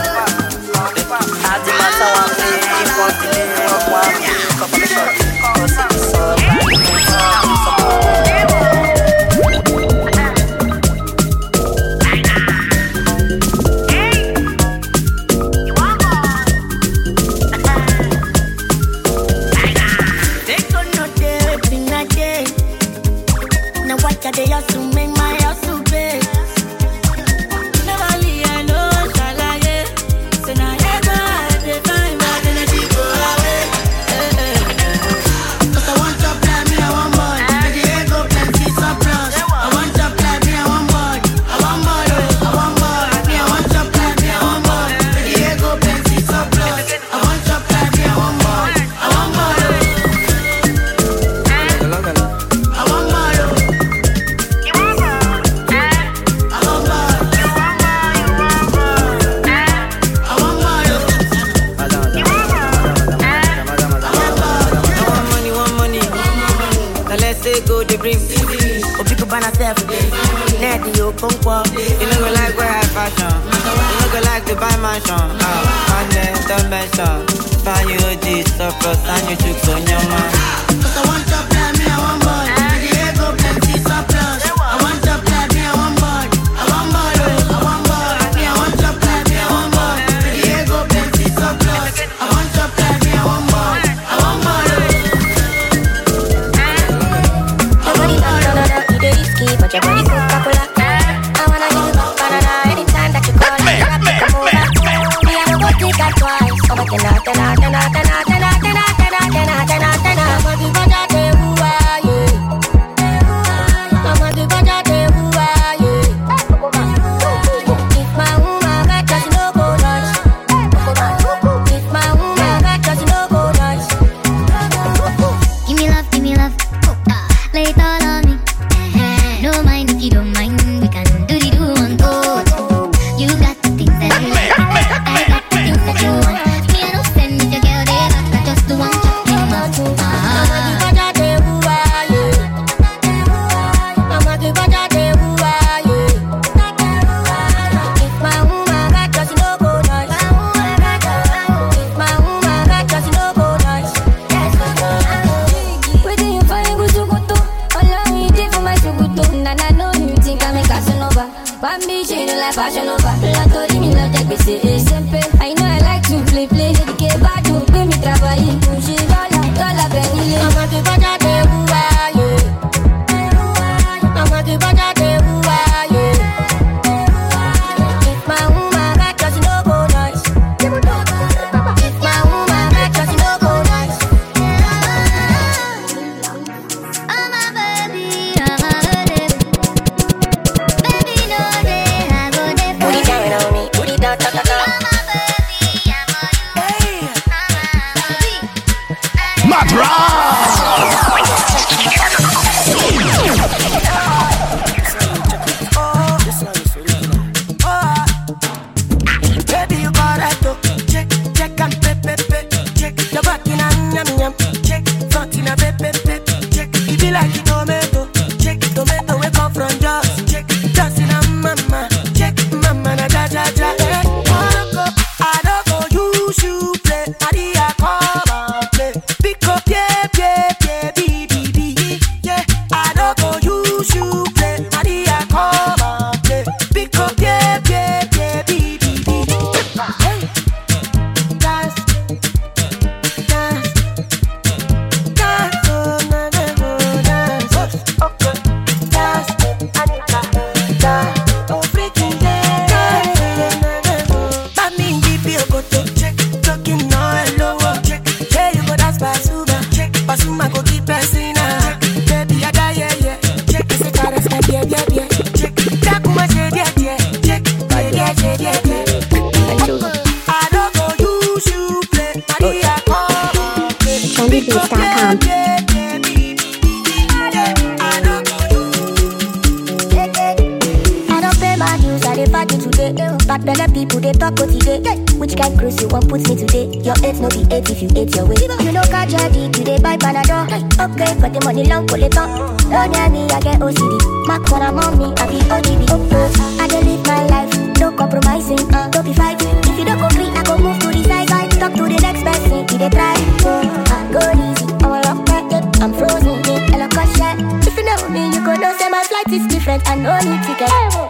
Fat belly people, they talk what today. Which kind cruise you want put me today? Your 8 no be 8 if you 8 your way. You know catch your dick, you they buy Panadol. Okay, but the money long pull it on. Don't near me, I get OCD. Mark when I'm on me, I be OGB. I dey live my life, no compromising, don't be fighting. If you don't agree, I go move to the side. Talk to the next person, if they try. I go easy, I'm a rock packet, I'm frozen, hello shit. If you know me, you go know say my flight is different, I no need ticket.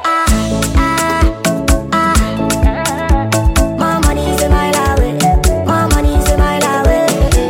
More money is a mile away, more money is a mile away.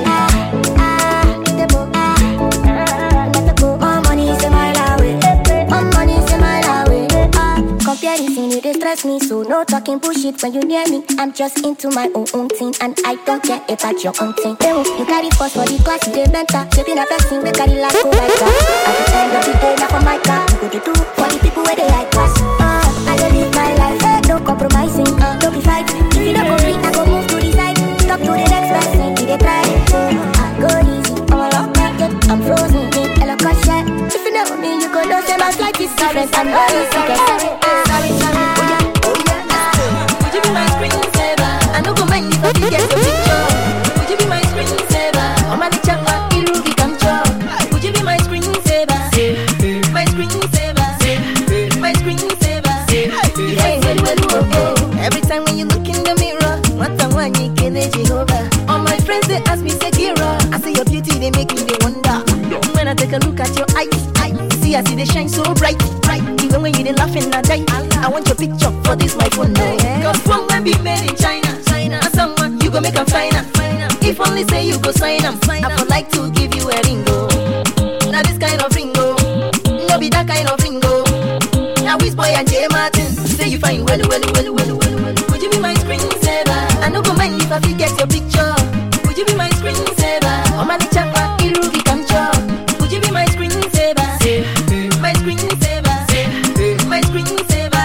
More money is a mile away, more money is a mile away. Comparison, it dey stress me, so no talking bullshit when you near me. I'm just into my own thing, and I don't care about your own thing. You carry first for the class, you dey mentor. Shaping a person, we carry life go like that. At the end of the day, not for my car. You go to do for the people where they high class. I dey live my life, no compromising, don't be fighting. If you don't agree, I go move to the side. Talk to the next person, if they try. I go easy, I'm a rock packet, I'm frozen, hello shit. If you know me, you go know say my flight is different, I'm not easy. Would you be my screensaver? I no go mind if I get your picture. Would you be my screensaver? Oh my chapa, Irugi control. Would you be my screensaver? My screensaver. My screensaver. Every time when you look in the mirror, what the one you can Jehovah. All my friends they ask me Sekira. I say your beauty they make me they wonder. When I take a look at your eyes, see I see they shine so bright. Even when you they laughing at die, I want your picture for this my phone now. Cause phone will be made in China. And someone you go make a finer. If only say you go sign them, I would like to give you a ringo. Now this kind of ringo, no be that kind of ringo. Now this boy and J Martin say you find well. Would you be my screensaver? I no go mind if I forget your picture. Would you be my screensaver? Oh my chapa, Irugi control. Would you be my screensaver? My screensaver. My screensaver.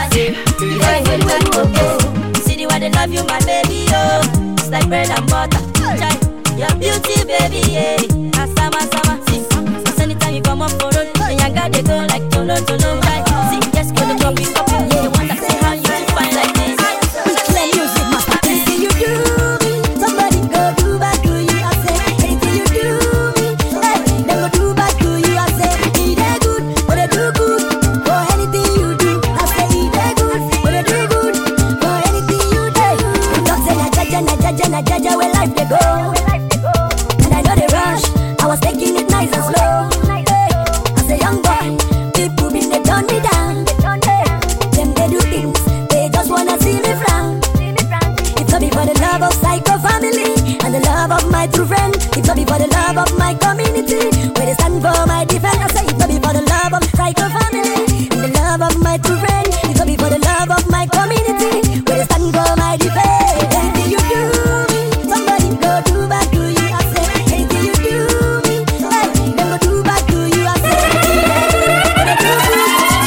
See the way they love you, my baby, oh. It's like bread and butter. Your beauty, baby, yeah. Sama. See, so anytime you come up for road, and your guy they go like tolo. See, just go to drop it up. You want to see how you find like this. We play music, master. Anything you do me, somebody go do back to you. I say, anything you do me, hey, them go do back to you. I say, he they good, but they do good. For anything you do, I say, he they good, but they do good. For anything you do, don't say na jaja, where life they go. And I know they rush, I was taking it nice and slow. Hey, as a young boy, people been they turn me down. Them they do things, they just wanna see me frown. It's not be for the love of Psycho family and the love of my true friend. It's not be for the love of my community, where they stand for my defense. I say it's not be for the love of Psycho family and the love of my true friend. It's not be for the love of my community, where they stand for my defense. Anything you do me, somebody go do back to you. I say anything you do me, hey, them go do back to you. I say anything you do, but they do good.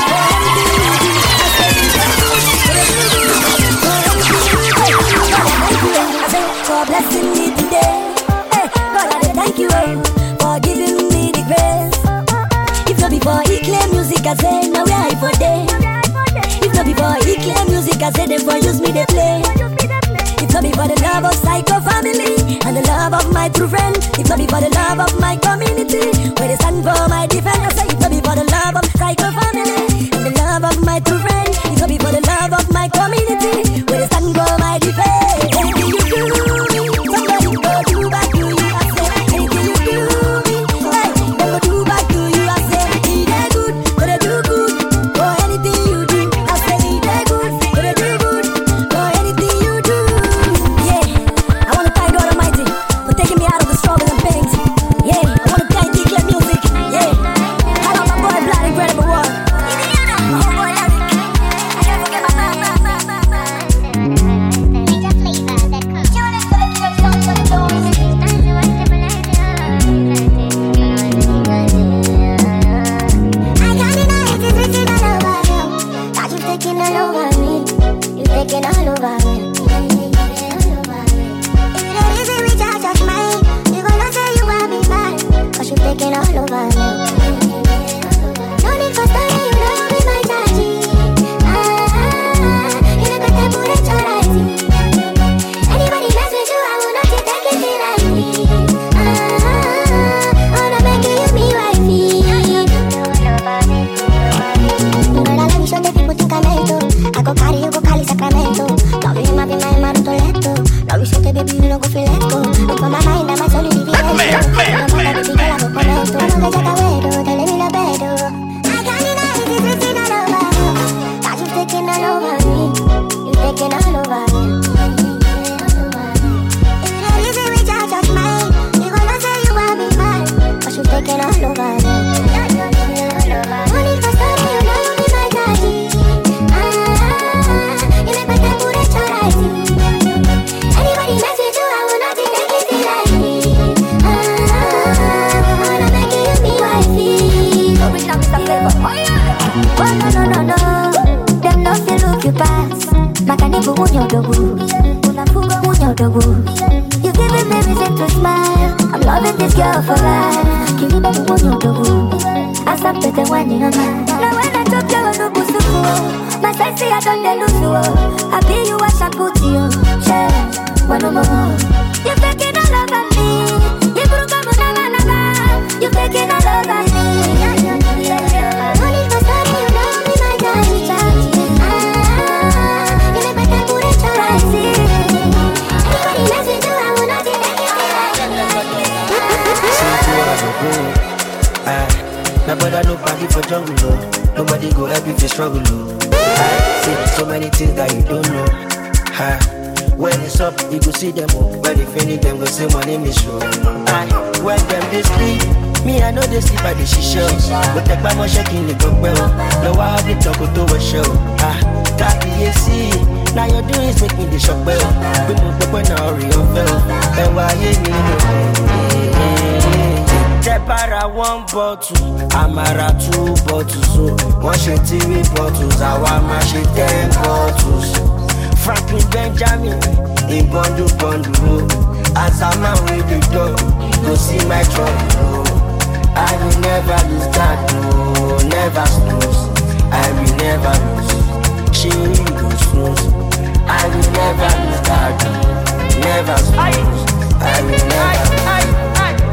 For blessing me today, hey, God I thank you for giving me the grace. If not before he claim music, I say now we are for day. If not before he claim music, I say them for use me they play. If not before the love of Psycho family and the love of my true friend. If not before the love of my community, where they stand for my defense. I say if not before the love of Psycho family and the love of my true friend. If not before the love of my community, where they stand for my defense. Anything you do me, somebody go do back to you. I say anything you do me, hey, they go do back to you. I say he they good, but they do good. For anything you do, I say he they good, but they do good. For anything you do, yeah. I wanna thank God Almighty for taking me out of the struggle and pains. Yeah, I wanna thank DJ Music. Yeah, I You're giving me reason to smile. I'm loving this girl for life. Give me baby one of the I stop better when you're mine. Now when I talk, you're no good to go. My sexy, I don't let lose you. I pay you, I shall put you. Share one more. You're taking all over me. You broke up on a you're taking all over me. Only for start, you know me, my daddy, child. You never can put it right. Nobody nobody for jungle, no. Nobody go help if you struggle, no. See so many things that you don't know. When it's up, you go see them all. When they finish them, go say my name is show. When them they sleep, me I know they sleep by the shisha. But take my shaking the go well. No I have to talk to a show. That you see, now your doings make me the shock well. We move up when I real fell. And why you need Tepara 1 bottle, Amara 2 bottles. So 1 shit 3 bottles, Awama shit 10 bottles. Franklin Benjamin, in bundle. As I'm out with the dog, go see my trouble. I will never lose that, no, never snooze. I will never lose, she will snooze. I will never lose that, no, never snooze. I will never.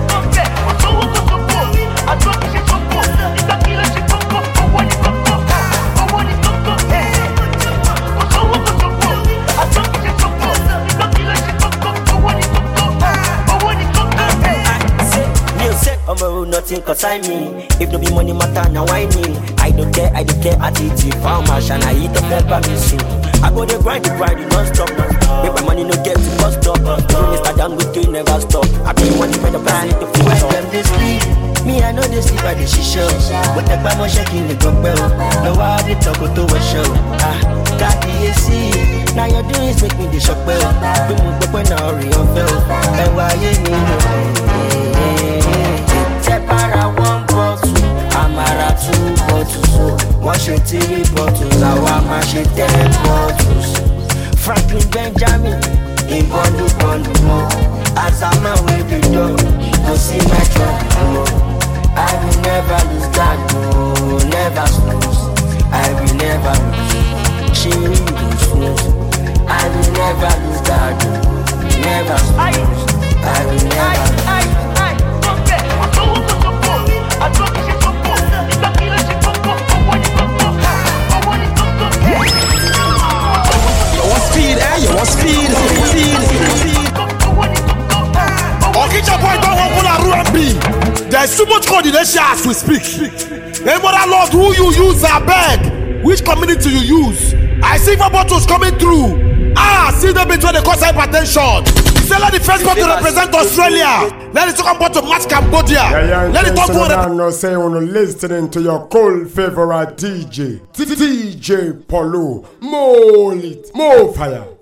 Nothing concern me. If no be money matter, now I need. I don't care, attitude. Found my shine, I eat up never miss you. I go the grind, non-stop. Make my money no get to bust up. Mr. Dangote never stop. I don't want to pay the price to feel like them this sleep. Me, I know they sleep by the shisha. But the bama shaking the gobel. No, I did talk to a show. That see. Now your doings make me the shock bell. We move up when I real fell. And why you need Tepara 1 bottle, Amara 2 bottles. So 1 shit 3 bottles, Awama shit 10 bottles. Franklin Benjamin, in bundle. As I'm out with the dog, go see my trouble. I will never lose that, no, never snooze. I will never lose, she will snooze. I will never lose that, no, never snooze. I will never. You want speed. Okija boy don't want to R&B. There's too much coordination as we speak. Hey, mother Lord, who you use, I beg. Which community you use? I see 4 bottles coming through. See them between the cause hypertension. Say let the first bottle to represent Australia. Let the second bottle to match Cambodia. Let it talk to no say on listening to your cold favorite DJ Polo. More lit, more fire.